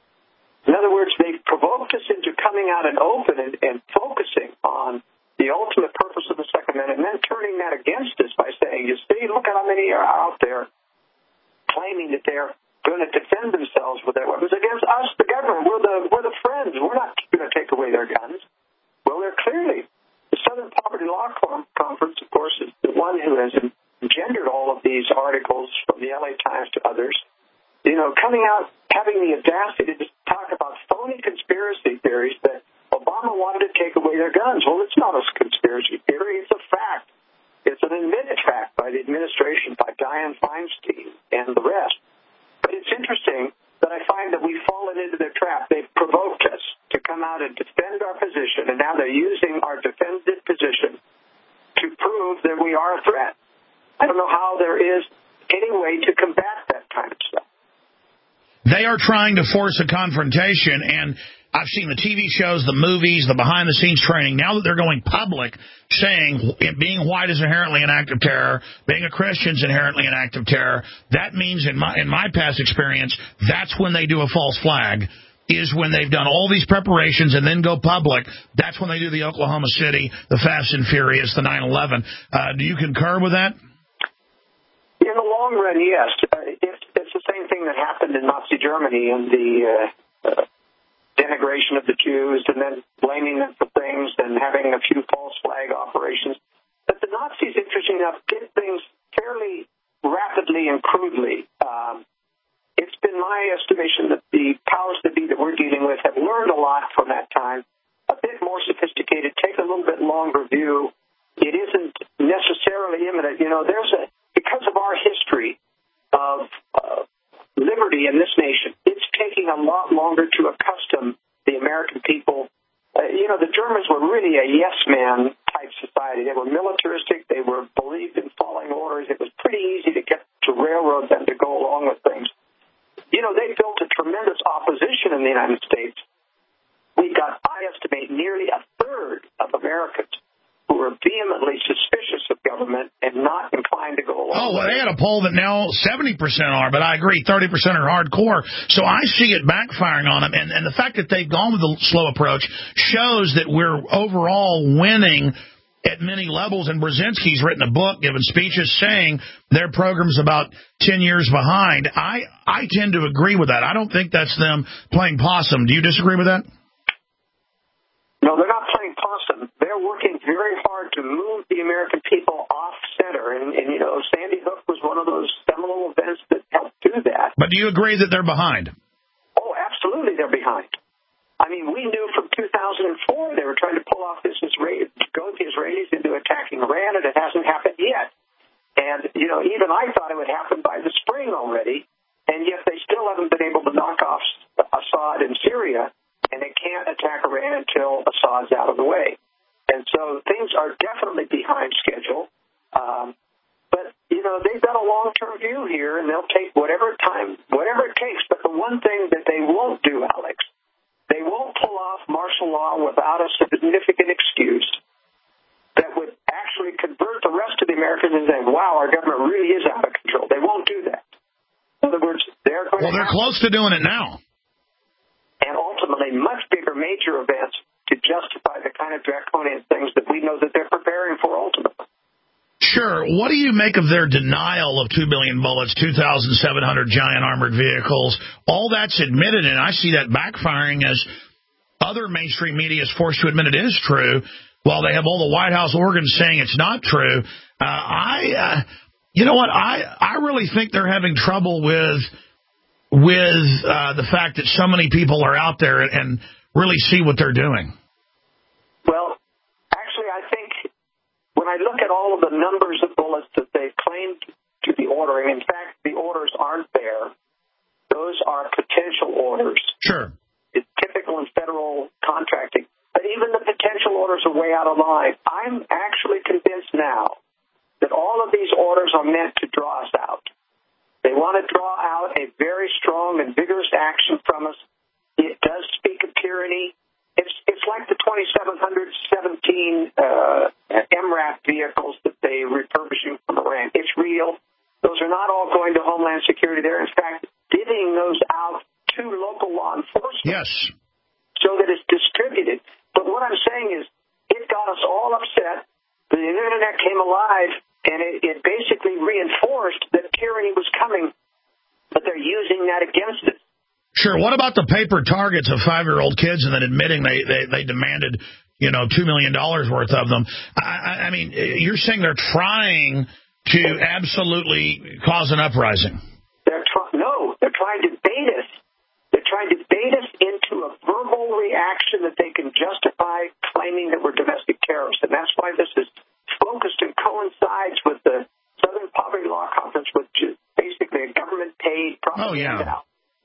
In other words, they've provoked us into coming out and open and, and focusing on the ultimate purpose of the Second Amendment, and then turning that against us by saying, you see, look at how many are out there claiming that they're going to defend themselves with their weapons against us, the government. We're the, we're the friends. We're not going to take away their guns. Well, they're clearly. The Southern Poverty Law Conference, of course, is the one who has engendered all of these articles from the L A Times to others, you know, coming out, having the audacity to talk about phony conspiracy theories that Obama wanted to take away their guns. Well, it's not a conspiracy theory. It's a fact. It's an admitted fact by the administration, by Dianne Feinstein and the rest. But it's interesting that I find that we've fallen into their trap. They've provoked us to come out and defend our position, and now they're using our defended position to prove that we are a threat. I don't know how there is any way to combat that kind of stuff. They are trying to force a confrontation, and I've seen the T V shows, the movies, the behind-the-scenes training. Now that they're going public, saying being white is inherently an act of terror, being a Christian is inherently an act of terror, that means, in my in my past experience, that's when they do a false flag, is when they've done all these preparations and then go public. That's when they do the Oklahoma City, the Fast and Furious, the nine eleven. Uh, do you concur with that? In the long run, yes. Uh, it's, it's the same thing that happened in Nazi Germany in the uh, uh, denigration of the Jews and then blaming them for things and having a few false flag operations. But the Nazis, interesting enough, did things fairly rapidly and crudely. Um, it's been my estimation that the powers that be that we're dealing with have learned a lot from that time, a bit more sophisticated, take a little bit longer view. It isn't necessarily imminent. You know, there's a, because of our history of uh, liberty in this nation, it's taking a lot longer to accustom the American people. Uh, you know, the Germans were really a yes-man type society. They were militaristic. They were believed in following orders. It was pretty easy to get to railroad them to go along with things. You know, they built a tremendous opposition in the United States. We got, I estimate, nearly a third of Americans who are vehemently suspicious of government and not inclined to go along. Oh, well, they had a poll that now seventy percent are, but I agree, thirty percent are hardcore. So I see it backfiring on them. And, and the fact that they've gone with the slow approach shows that we're overall winning at many levels. And Brzezinski's written a book, given speeches, saying their program's about ten years behind. I, I tend to agree with that. I don't think that's them playing possum. Do you disagree with that? No, they're not playing possum. They're working very hard to move the American people off center. And, and, you know, Sandy Hook was one of those seminal events that helped do that. But do you agree that they're behind? Oh, absolutely they're behind. I mean, we knew from two thousand four they were trying to pull off this Israeli, go with the Israelis into attacking Iran, and it hasn't happened yet. And, you know, even I thought it would happen by the spring already, and yet they still haven't been able to knock off Assad in Syria. And they can't attack Iran until Assad's out of the way. And so things are definitely behind schedule. Um, but, you know, they've got a long-term view here, and they'll take whatever time, whatever it takes. But the one thing that they won't do, Alex, they won't pull off martial law without a significant excuse that would actually convert the rest of the Americans and say, wow, our government really is out of control. They won't do that. In other words, they're going Well, they're close to doing it now. And ultimately much bigger major events to justify the kind of draconian things that we know that they're preparing for ultimately. Sure. What do you make of their denial of two billion bullets, two thousand seven hundred giant armored vehicles? All that's admitted, and I see that backfiring as other mainstream media is forced to admit it is true, while they have all the White House organs saying it's not true. Uh, I, uh, you know what? I, I really think they're having trouble with... with uh, the fact that so many people are out there and really see what they're doing? Well, actually, I think when I look at all of the numbers of bullets that they claim to be ordering, in fact, the orders aren't there. Those are potential orders. Sure. It's typical in federal contracting. But even the potential orders are way out of line. I'm actually convinced now that all of these orders are meant to draw us out. They want to draw out a very strong and vigorous action from us. It does speak of tyranny. It's it's like the twenty-seven seventeen uh, M RAP vehicles that they refurbishing from Iran. It's real. Those are not all going to Homeland Security. They're, in fact, divvying those out to local law enforcement. Yes. So that it's distributed. But what I'm saying is it got us all upset. The Internet came alive. And it, it basically reinforced that tyranny was coming, but they're using that against it. Sure. What about the paper targets of five-year-old kids and then admitting they, they, they demanded, you know, two million dollars worth of them? I, I mean, you're saying they're trying to absolutely cause an uprising. They're try- No, they're trying to bait us. They're trying to bait us into a verbal reaction that they can justify claiming that we're domestic terrorists. And that's why this is focused and coincides with the Southern Poverty Law Conference, which is basically a government-paid propaganda. Oh, yeah.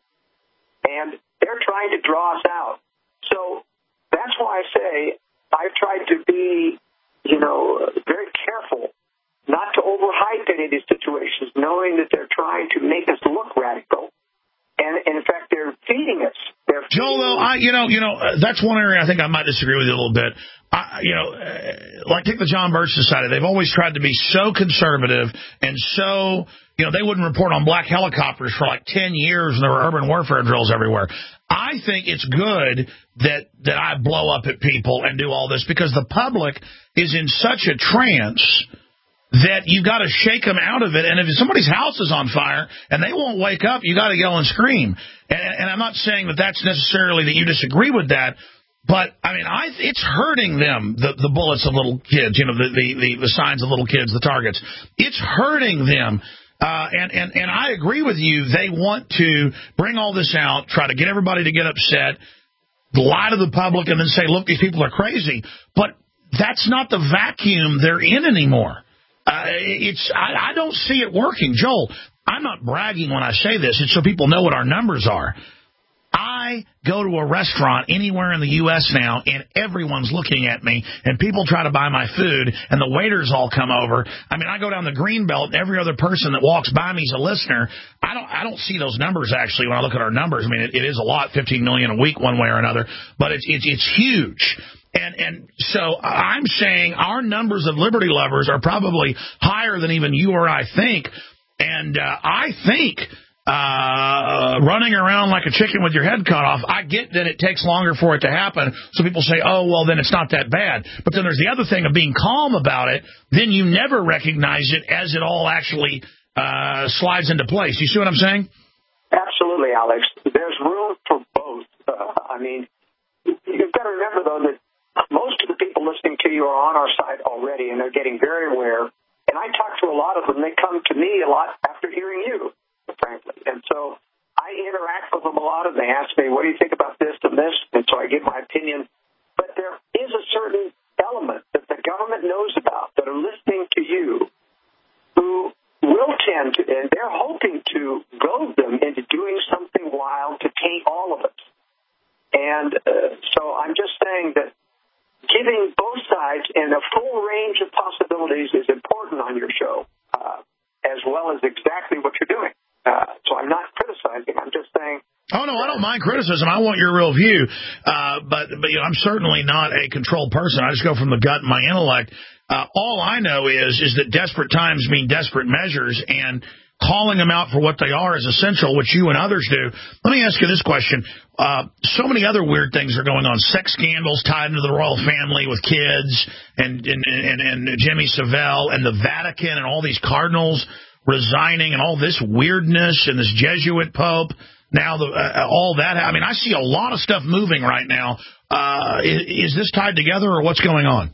And they're trying to draw us out. So that's why I say I've tried to be, you know, very careful not to overhype any of these situations, knowing that they're trying to make us look radical. And, and in fact, they're feeding us. They're feeding Joel, though, I, you know, you know, uh, that's one area I think I might disagree with you a little bit. I, you know, uh, like take the John Birch Society. They've always tried to be so conservative and so, you know, they wouldn't report on black helicopters for like ten years and there were urban warfare drills everywhere. I think it's good that, that I blow up at people and do all this because the public is in such a trance that you got to shake them out of it. And if somebody's house is on fire and they won't wake up, you got to yell and scream. And, and I'm not saying that that's necessarily that you disagree with that, but I mean, I, it's hurting them, the, the bullets of little kids, you know, the, the, the, the signs of little kids, the targets. It's hurting them. Uh, and, and, and I agree with you. They want to bring all this out, try to get everybody to get upset, lie to the public, and then say, look, these people are crazy. But that's not the vacuum they're in anymore. Uh, it's I, I don't see it working. Joel, I'm not bragging when I say this. It's so people know what our numbers are. I go to a restaurant anywhere in the U S now, and everyone's looking at me, and people try to buy my food, and the waiters all come over. I mean, I go down the Greenbelt, and every other person that walks by me is a listener. I don't I don't see those numbers, actually, when I look at our numbers. I mean, it, it is a lot, fifteen million a week one way or another, but it's it's, it's huge. And And and so I'm saying our numbers of liberty lovers are probably higher than even you or I think. And uh, I think uh, running around like a chicken with your head cut off, I get that it takes longer for it to happen. So people say, oh, well, then it's not that bad. But then there's the other thing of being calm about it. Then you never recognize it as it all actually uh, slides into place. You see what I'm saying? Absolutely, Alex. There's room for both. Uh, I mean, you've got to remember, though, that most of the people listening to you are on our side already, and they're getting very aware. And I talk to a lot of them. They come to me a lot after hearing you, frankly. And so I interact with them a lot, and they ask me, what do you think about this and this? And so I give my opinion. But there is a certain element that the government knows about that are listening to you who will tend to, and they're hoping to goad them into doing something wild to taint all of it. And uh, so I'm just saying that giving both sides and a full range of possibilities is important on your show, uh, as well as exactly what you're doing. Uh, so I'm not criticizing. I'm just saying. Oh, no, I don't mind criticism. I want your real view. Uh, but but you know, I'm certainly not a controlled person. I just go from the gut and my intellect. Uh, all I know is is that desperate times mean desperate measures, and calling them out for what they are is essential, which you and others do. Let me ask you this question. Uh, so many other weird things are going on. Sex scandals tied into the royal family with kids and, and, and, and Jimmy Savile and the Vatican and all these cardinals resigning and all this weirdness and this Jesuit pope. Now, the, uh, all that. I mean, I see a lot of stuff moving right now. Uh, is, is this tied together or what's going on?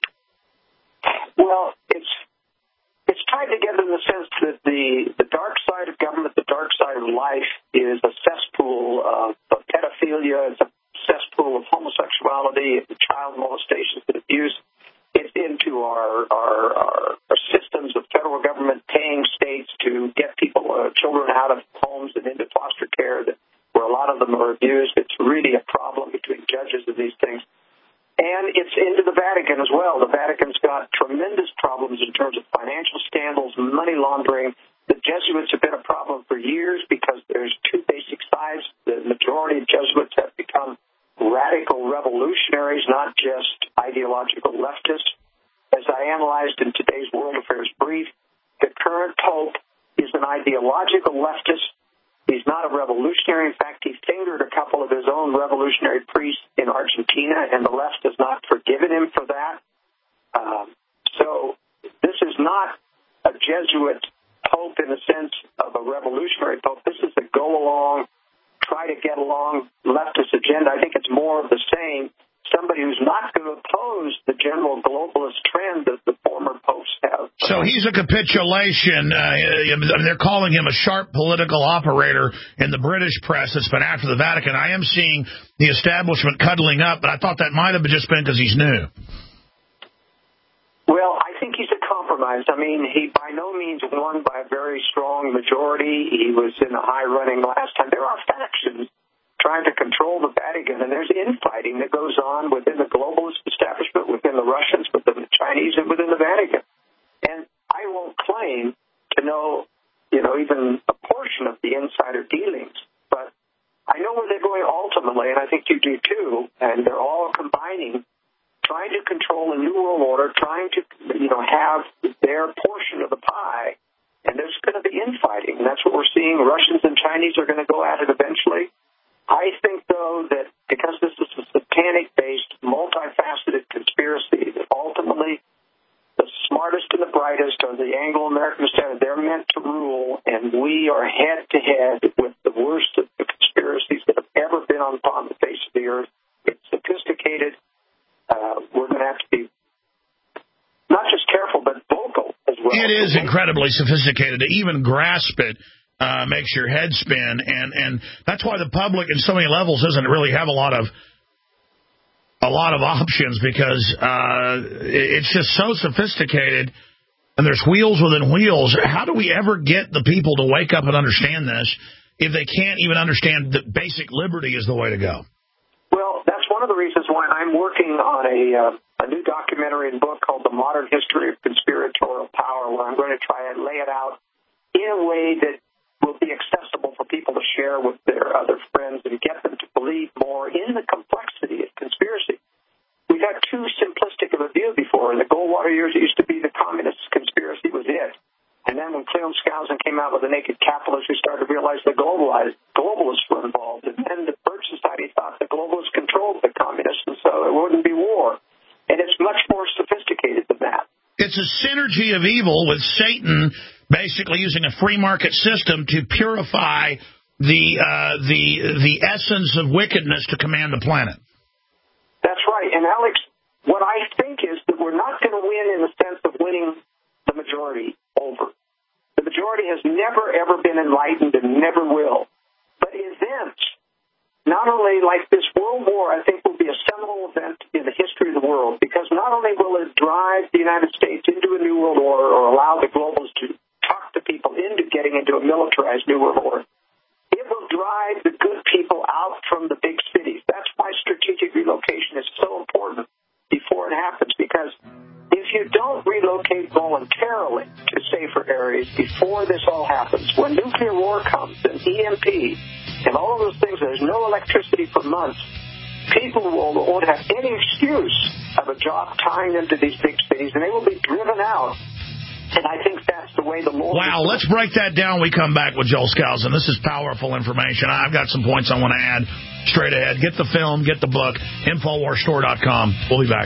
Well, it's it's tied together in the sense that the, the dark side of government, the dark side of life, is a cesspool of, of pedophilia, it's a cesspool of homosexuality, it's child molestation and abuse. It's into our, our, our, our systems of federal government paying states to get people, uh, children out of homes and into foster care, that, where a lot of them are abused. It's really a problem between judges of these things. And it's into the Vatican as well. The Vatican's got tremendous problems in terms of financial scandals, money laundering. The Jesuits have been a problem for years because there's two basic sides. The majority of Jesuits have become radical revolutionaries, not just ideological leftists. As I analyzed in today's World Affairs Brief, the current Pope is an ideological leftist. He's not a revolutionary. In fact, he fingered a couple of his own revolutionary priests in Argentina, and the left has not forgiven him for that. Um, so this is not a Jesuit pope in the sense of a revolutionary pope. This is a go-along, try-to-get-along leftist agenda. I think it's more of the same. Somebody who's not going to oppose the general globalist trend that the former popes have. So he's a capitulation. Uh, they're calling him a sharp political operator in the British press that's been after the Vatican. I am seeing the establishment cuddling up, but I thought that might have just been because he's new. Well, I think he's a compromise. I mean, he by no means won by a very strong majority. He was in the high running last time. There are factions trying to control the Vatican, and there's infighting that goes on within the globalist establishment, within the Russians, within the Chinese, and within the Vatican. And I won't claim to know, you know, even a portion of the insider dealings, but I know where they're going ultimately, and I think you do too, and they're all combining, trying to control a new world order, trying to, you know, have their portion of the pie, and there's going to be infighting, and that's what we're seeing. Russians and Chinese are going to go at it eventually. I think, though, that because this is a satanic-based, multifaceted conspiracy, that ultimately the smartest and the brightest are the Anglo-American standard. They're meant to rule, and we are head-to-head with the worst of the conspiracies that have ever been upon the face of the earth. It's sophisticated. Uh, we're going to have to be not just careful, but vocal as well. It is incredibly sophisticated. To even grasp it Uh, makes your head spin, and, and that's why the public in so many levels doesn't really have a lot of a lot of options, because uh, it's just so sophisticated, and there's wheels within wheels. How do we ever get the people to wake up and understand this if they can't even understand that basic liberty is the way to go? Well, that's one of the reasons why I'm working on a, uh, a new documentary and book called The Modern History of Conspiratorial Power, where I'm going to try and lay it out in a way that will be accessible for people to share with their other friends and get them to believe more in the complexity of conspiracy. We've had two It's a synergy of evil with Satan basically using a free market system to purify the uh, the the essence of wickedness to command the planet. That's right. And, Alex, what I think is that we're not going to win in the sense of winning the majority over. The majority has never, ever been enlightened and never will. But events, not only like this World War, I think will be a seminal event in the history of the world, because not only will it drive the United States into a new world order or allow the globalists to talk to people into getting into a militarized new world order, it will drive the good people out from the big cities. That's why strategic relocation is so important before it happens, because if you don't relocate voluntarily to safer areas before this all happens, when nuclear war comes and E M P and all of those things, there's no electricity for months, people will, won't have any excuse of a job tying them to these big cities, and they will be driven out. And I think that's the way the Lord... Wow, let's break that down when we come back with Joel Skousen. This is powerful information. I've got some points I want to add straight ahead. Get the film, get the book, Infowars Store dot com. We'll be back.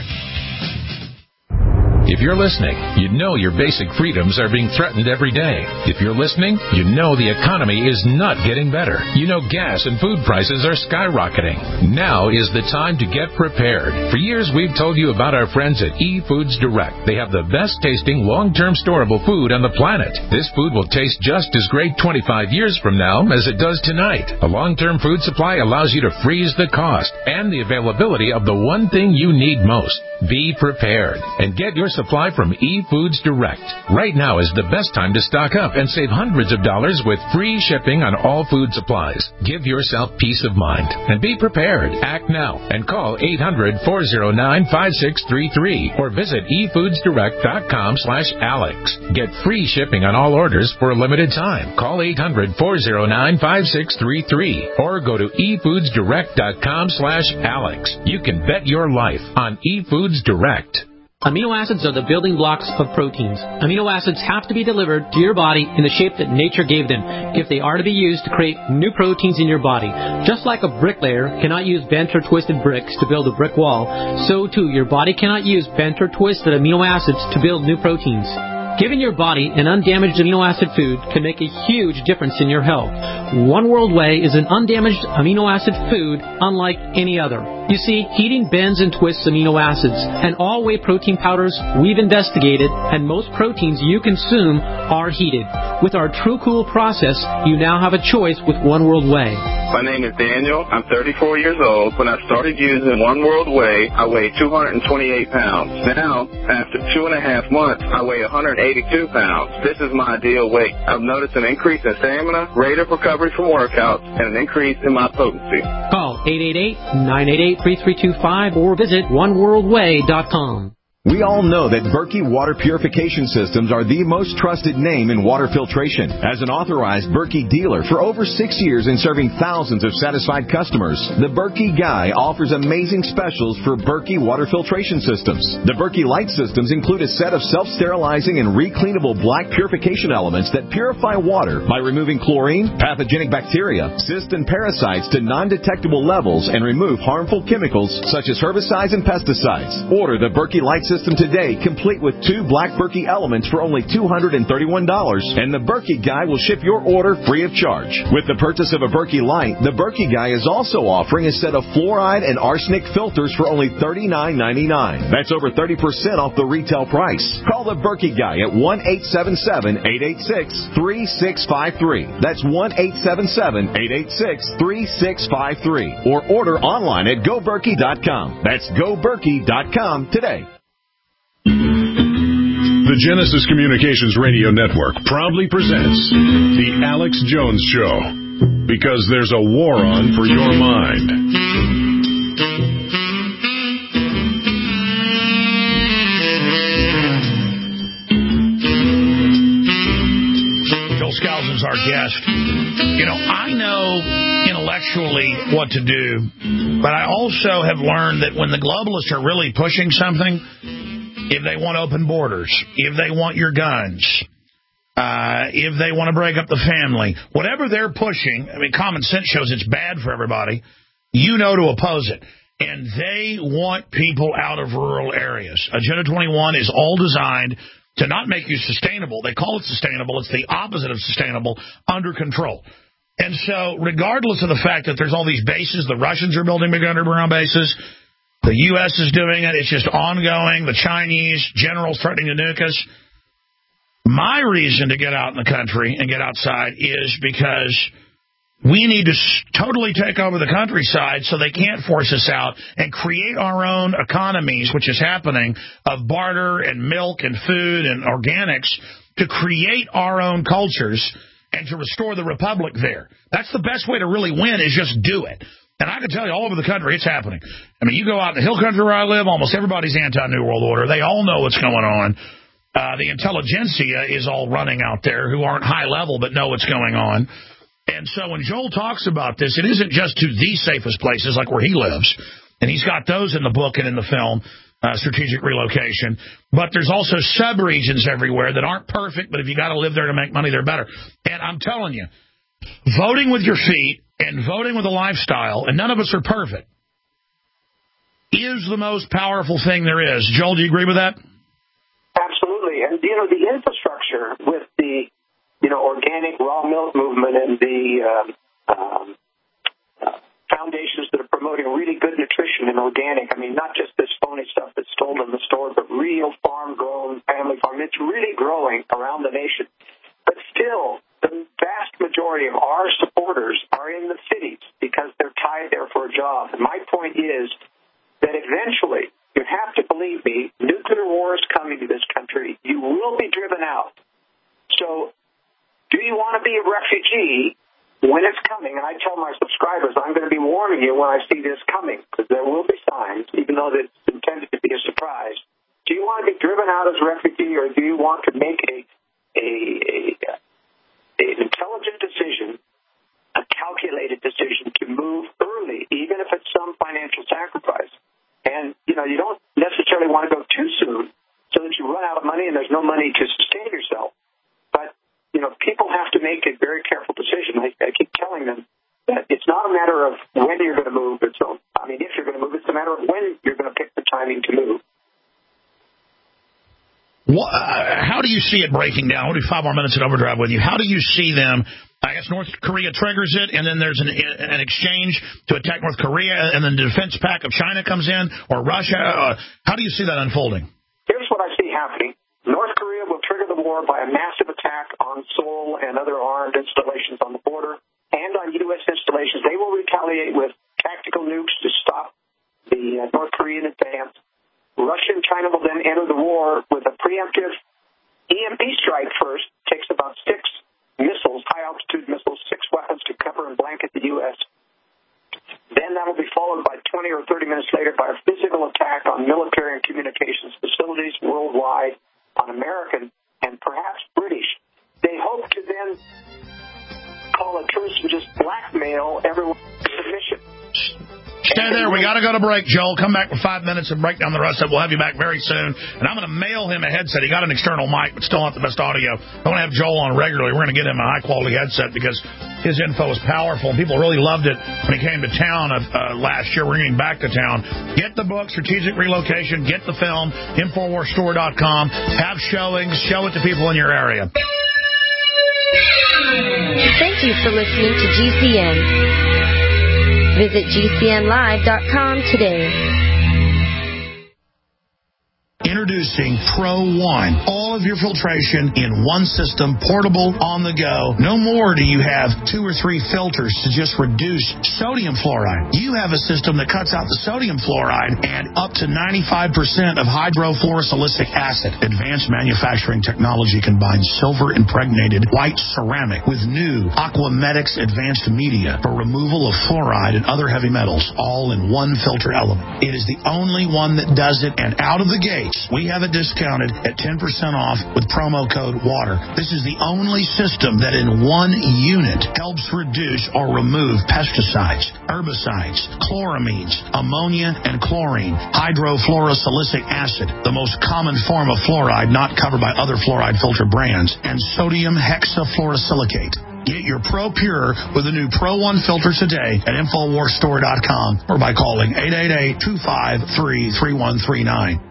If you're listening, you know your basic freedoms are being threatened every day. If you're listening, you know the economy is not getting better. You know gas and food prices are skyrocketing. Now is the time to get prepared. For years, we've told you about our friends at eFoods Direct. They have the best tasting, long-term storable food on the planet. This food will taste just as great twenty-five years from now as it does tonight. A long-term food supply allows you to freeze the cost and the availability of the one thing you need most. Be prepared and get your supply from eFoods Direct. Right now is the best time to stock up and save hundreds of dollars with free shipping on all food supplies. Give yourself peace of mind and be prepared. Act now and call eight hundred, four oh nine, five six three three or visit e foods direct dot com slash Alex. Get free shipping on all orders for a limited time. Call eight hundred, four oh nine, five six three three or go to e foods direct dot com slash Alex. You can bet your life on eFoods Direct. Amino acids are the building blocks of proteins. Amino acids have to be delivered to your body in the shape that nature gave them if they are to be used to create new proteins in your body. Just like a bricklayer cannot use bent or twisted bricks to build a brick wall, so too your body cannot use bent or twisted amino acids to build new proteins. Giving your body an undamaged amino acid food can make a huge difference in your health. One World Whey is an undamaged amino acid food unlike any other. You see, heating bends and twists amino acids, and all whey protein powders we've investigated, and most proteins you consume are heated. With our True Cool process, you now have a choice with One World Whey. My name is Daniel. I'm thirty-four years old. When I started using One World Whey, I weighed two hundred twenty-eight pounds. Now, after two and a half months, I weigh one hundred eighty-two pounds. This is my ideal weight. I've noticed an increase in stamina, rate of recovery from workouts, and an increase in my potency. Call eight eight eight, nine eight eight, three three two five or visit one world way dot com. We all know that Berkey Water Purification Systems are the most trusted name in water filtration. As an authorized Berkey dealer for over six years and serving thousands of satisfied customers, the Berkey Guy offers amazing specials for Berkey Water Filtration Systems. The Berkey Light Systems include a set of self-sterilizing and recleanable black purification elements that purify water by removing chlorine, pathogenic bacteria, cysts, and parasites to non-detectable levels and remove harmful chemicals such as herbicides and pesticides. Order the Berkey Light System today, complete with two black Berkey elements for only two hundred thirty-one dollars, and the Berkey Guy will ship your order free of charge. With the purchase of a Berkey Light, the Berkey Guy is also offering a set of fluoride and arsenic filters for only thirty-nine ninety-nine. That's over thirty percent off the retail price. Call the Berkey Guy at one eight seven seven, eight eight six, three six five three. That's one eight seven seven, eight eight six, three six five three. Or order online at go berkey dot com. That's go berkey dot com today. The Genesis Communications Radio Network proudly presents The Alex Jones Show, because there's a war on for your mind. Joel Skousen's our guest. You know, I know intellectually what to do, but I also have learned that when the globalists are really pushing something, if they want open borders, if they want your guns, uh, if they want to break up the family, whatever they're pushing, I mean, common sense shows it's bad for everybody, you know to oppose it. and they want people out of rural areas. Agenda twenty-one is all designed to not make you sustainable. They call it sustainable. It's the opposite of sustainable, under control. And so regardless of the fact that there's all these bases, the Russians are building big underground bases, the U S is doing it, it's just ongoing, the Chinese generals threatening to nuke us. My reason to get out in the country and get outside is because we need to totally take over the countryside so they can't force us out and create our own economies, which is happening, of barter and milk and food and organics, to create our own cultures and to restore the republic there. That's the best way to really win, is just do it. And I can tell you, all over the country, it's happening. I mean, you go out in the hill country where I live, almost everybody's anti-New World Order. They all know what's going on. Uh, the intelligentsia is all running out there who aren't high level but know what's going on. And so when Joel talks about this, it isn't just to the safest places like where he lives. And he's got those in the book and in the film, uh, Strategic Relocation. But there's also sub-regions everywhere that aren't perfect, but if you got to live there to make money, they're better. And I'm telling you, voting with your feet and voting with a lifestyle, and none of us are perfect, is the most powerful thing there is. Joel, do you agree with that? Absolutely. And, you know, the infrastructure with the, you know, organic raw milk movement and the um, um, uh, foundations that are promoting really good nutrition and organic, I mean, not just this phony stuff that's sold in the store, but real farm-grown, family farm. It's really growing around the nation. But still, the vast majority of our supporters are in the cities because they're tied there for a job. And my point is that eventually, you have to believe me, nuclear war is coming to this country. You will be driven out. So do you want to be a refugee when it's coming? And I tell my subscribers, I'm going to be warning you when I see this coming, because there will be signs, even though it's intended to be a surprise. Do you want to be driven out as a refugee, or do you want to make a, a, a, a an intelligent decision, a calculated decision to move early, even if it's some financial sacrifice? And, you know, you don't necessarily want to go too soon so that you run out of money and there's no money to sustain yourself. But, you know, people have to make a very careful decision. I, I keep telling them that it's not a matter of when you're going to move. It's, I mean, if you're going to move, it's a matter of when you're going to pick the timing to move. Well, uh, how do you see it breaking down? We'll do five more minutes at Overdrive with you. How do you see them? I guess North Korea triggers it, and then there's an, an exchange to attack North Korea, and then the defense pack of China comes in, or Russia. Uh, how do you see that unfolding? Here's what I see happening. North Korea will trigger the war by a massive attack on Seoul and other armed installations on the border and on U S installations. They will retaliate with tactical nukes to stop the uh, North Korean advance. Russia and China will then enter the war with a preemptive E M P strike first. Takes about six missiles, high-altitude missiles, six weapons to cover and blanket the U S Then that will be followed by twenty or thirty minutes later by a physical attack on military and communications facilities worldwide, on American and perhaps British. They hope to then call a truce and just blackmail everyone to submission. Stay there. We got to go to break, Joel. Come back for five minutes and break down the rest of it. We'll have you back very soon. And I'm going to mail him a headset. He got an external mic, but still not the best audio. I want to have Joel on regularly. We're going to get him a high-quality headset because his info is powerful. And people really loved it when he came to town uh, last year. We're getting back to town. Get the book, Strategic Relocation. Get the film, Infowars Store dot com. Have showings. Show it to people in your area. Thank you for listening to G C N. Visit G C N live dot com today. Introducing Pro One. All of your filtration in one system, portable, on the go. No more do you have two or three filters to just reduce sodium fluoride. You have a system that cuts out the sodium fluoride and up to ninety-five percent of hydrofluorosilicic acid. Advanced manufacturing technology combines silver-impregnated white ceramic with new Aquamedics advanced media for removal of fluoride and other heavy metals, all in one filter element. It is the only one that does it, and out of the gate, we have it discounted at ten percent off with promo code WATER. This is the only system that in one unit helps reduce or remove pesticides, herbicides, chloramines, ammonia, and chlorine, hydrofluorosilicic acid, the most common form of fluoride not covered by other fluoride filter brands, and sodium hexafluorosilicate. Get your Pro Pure with the new Pro One filter today at Infowars Store dot com or by calling eight eight eight, two five three, three one three nine.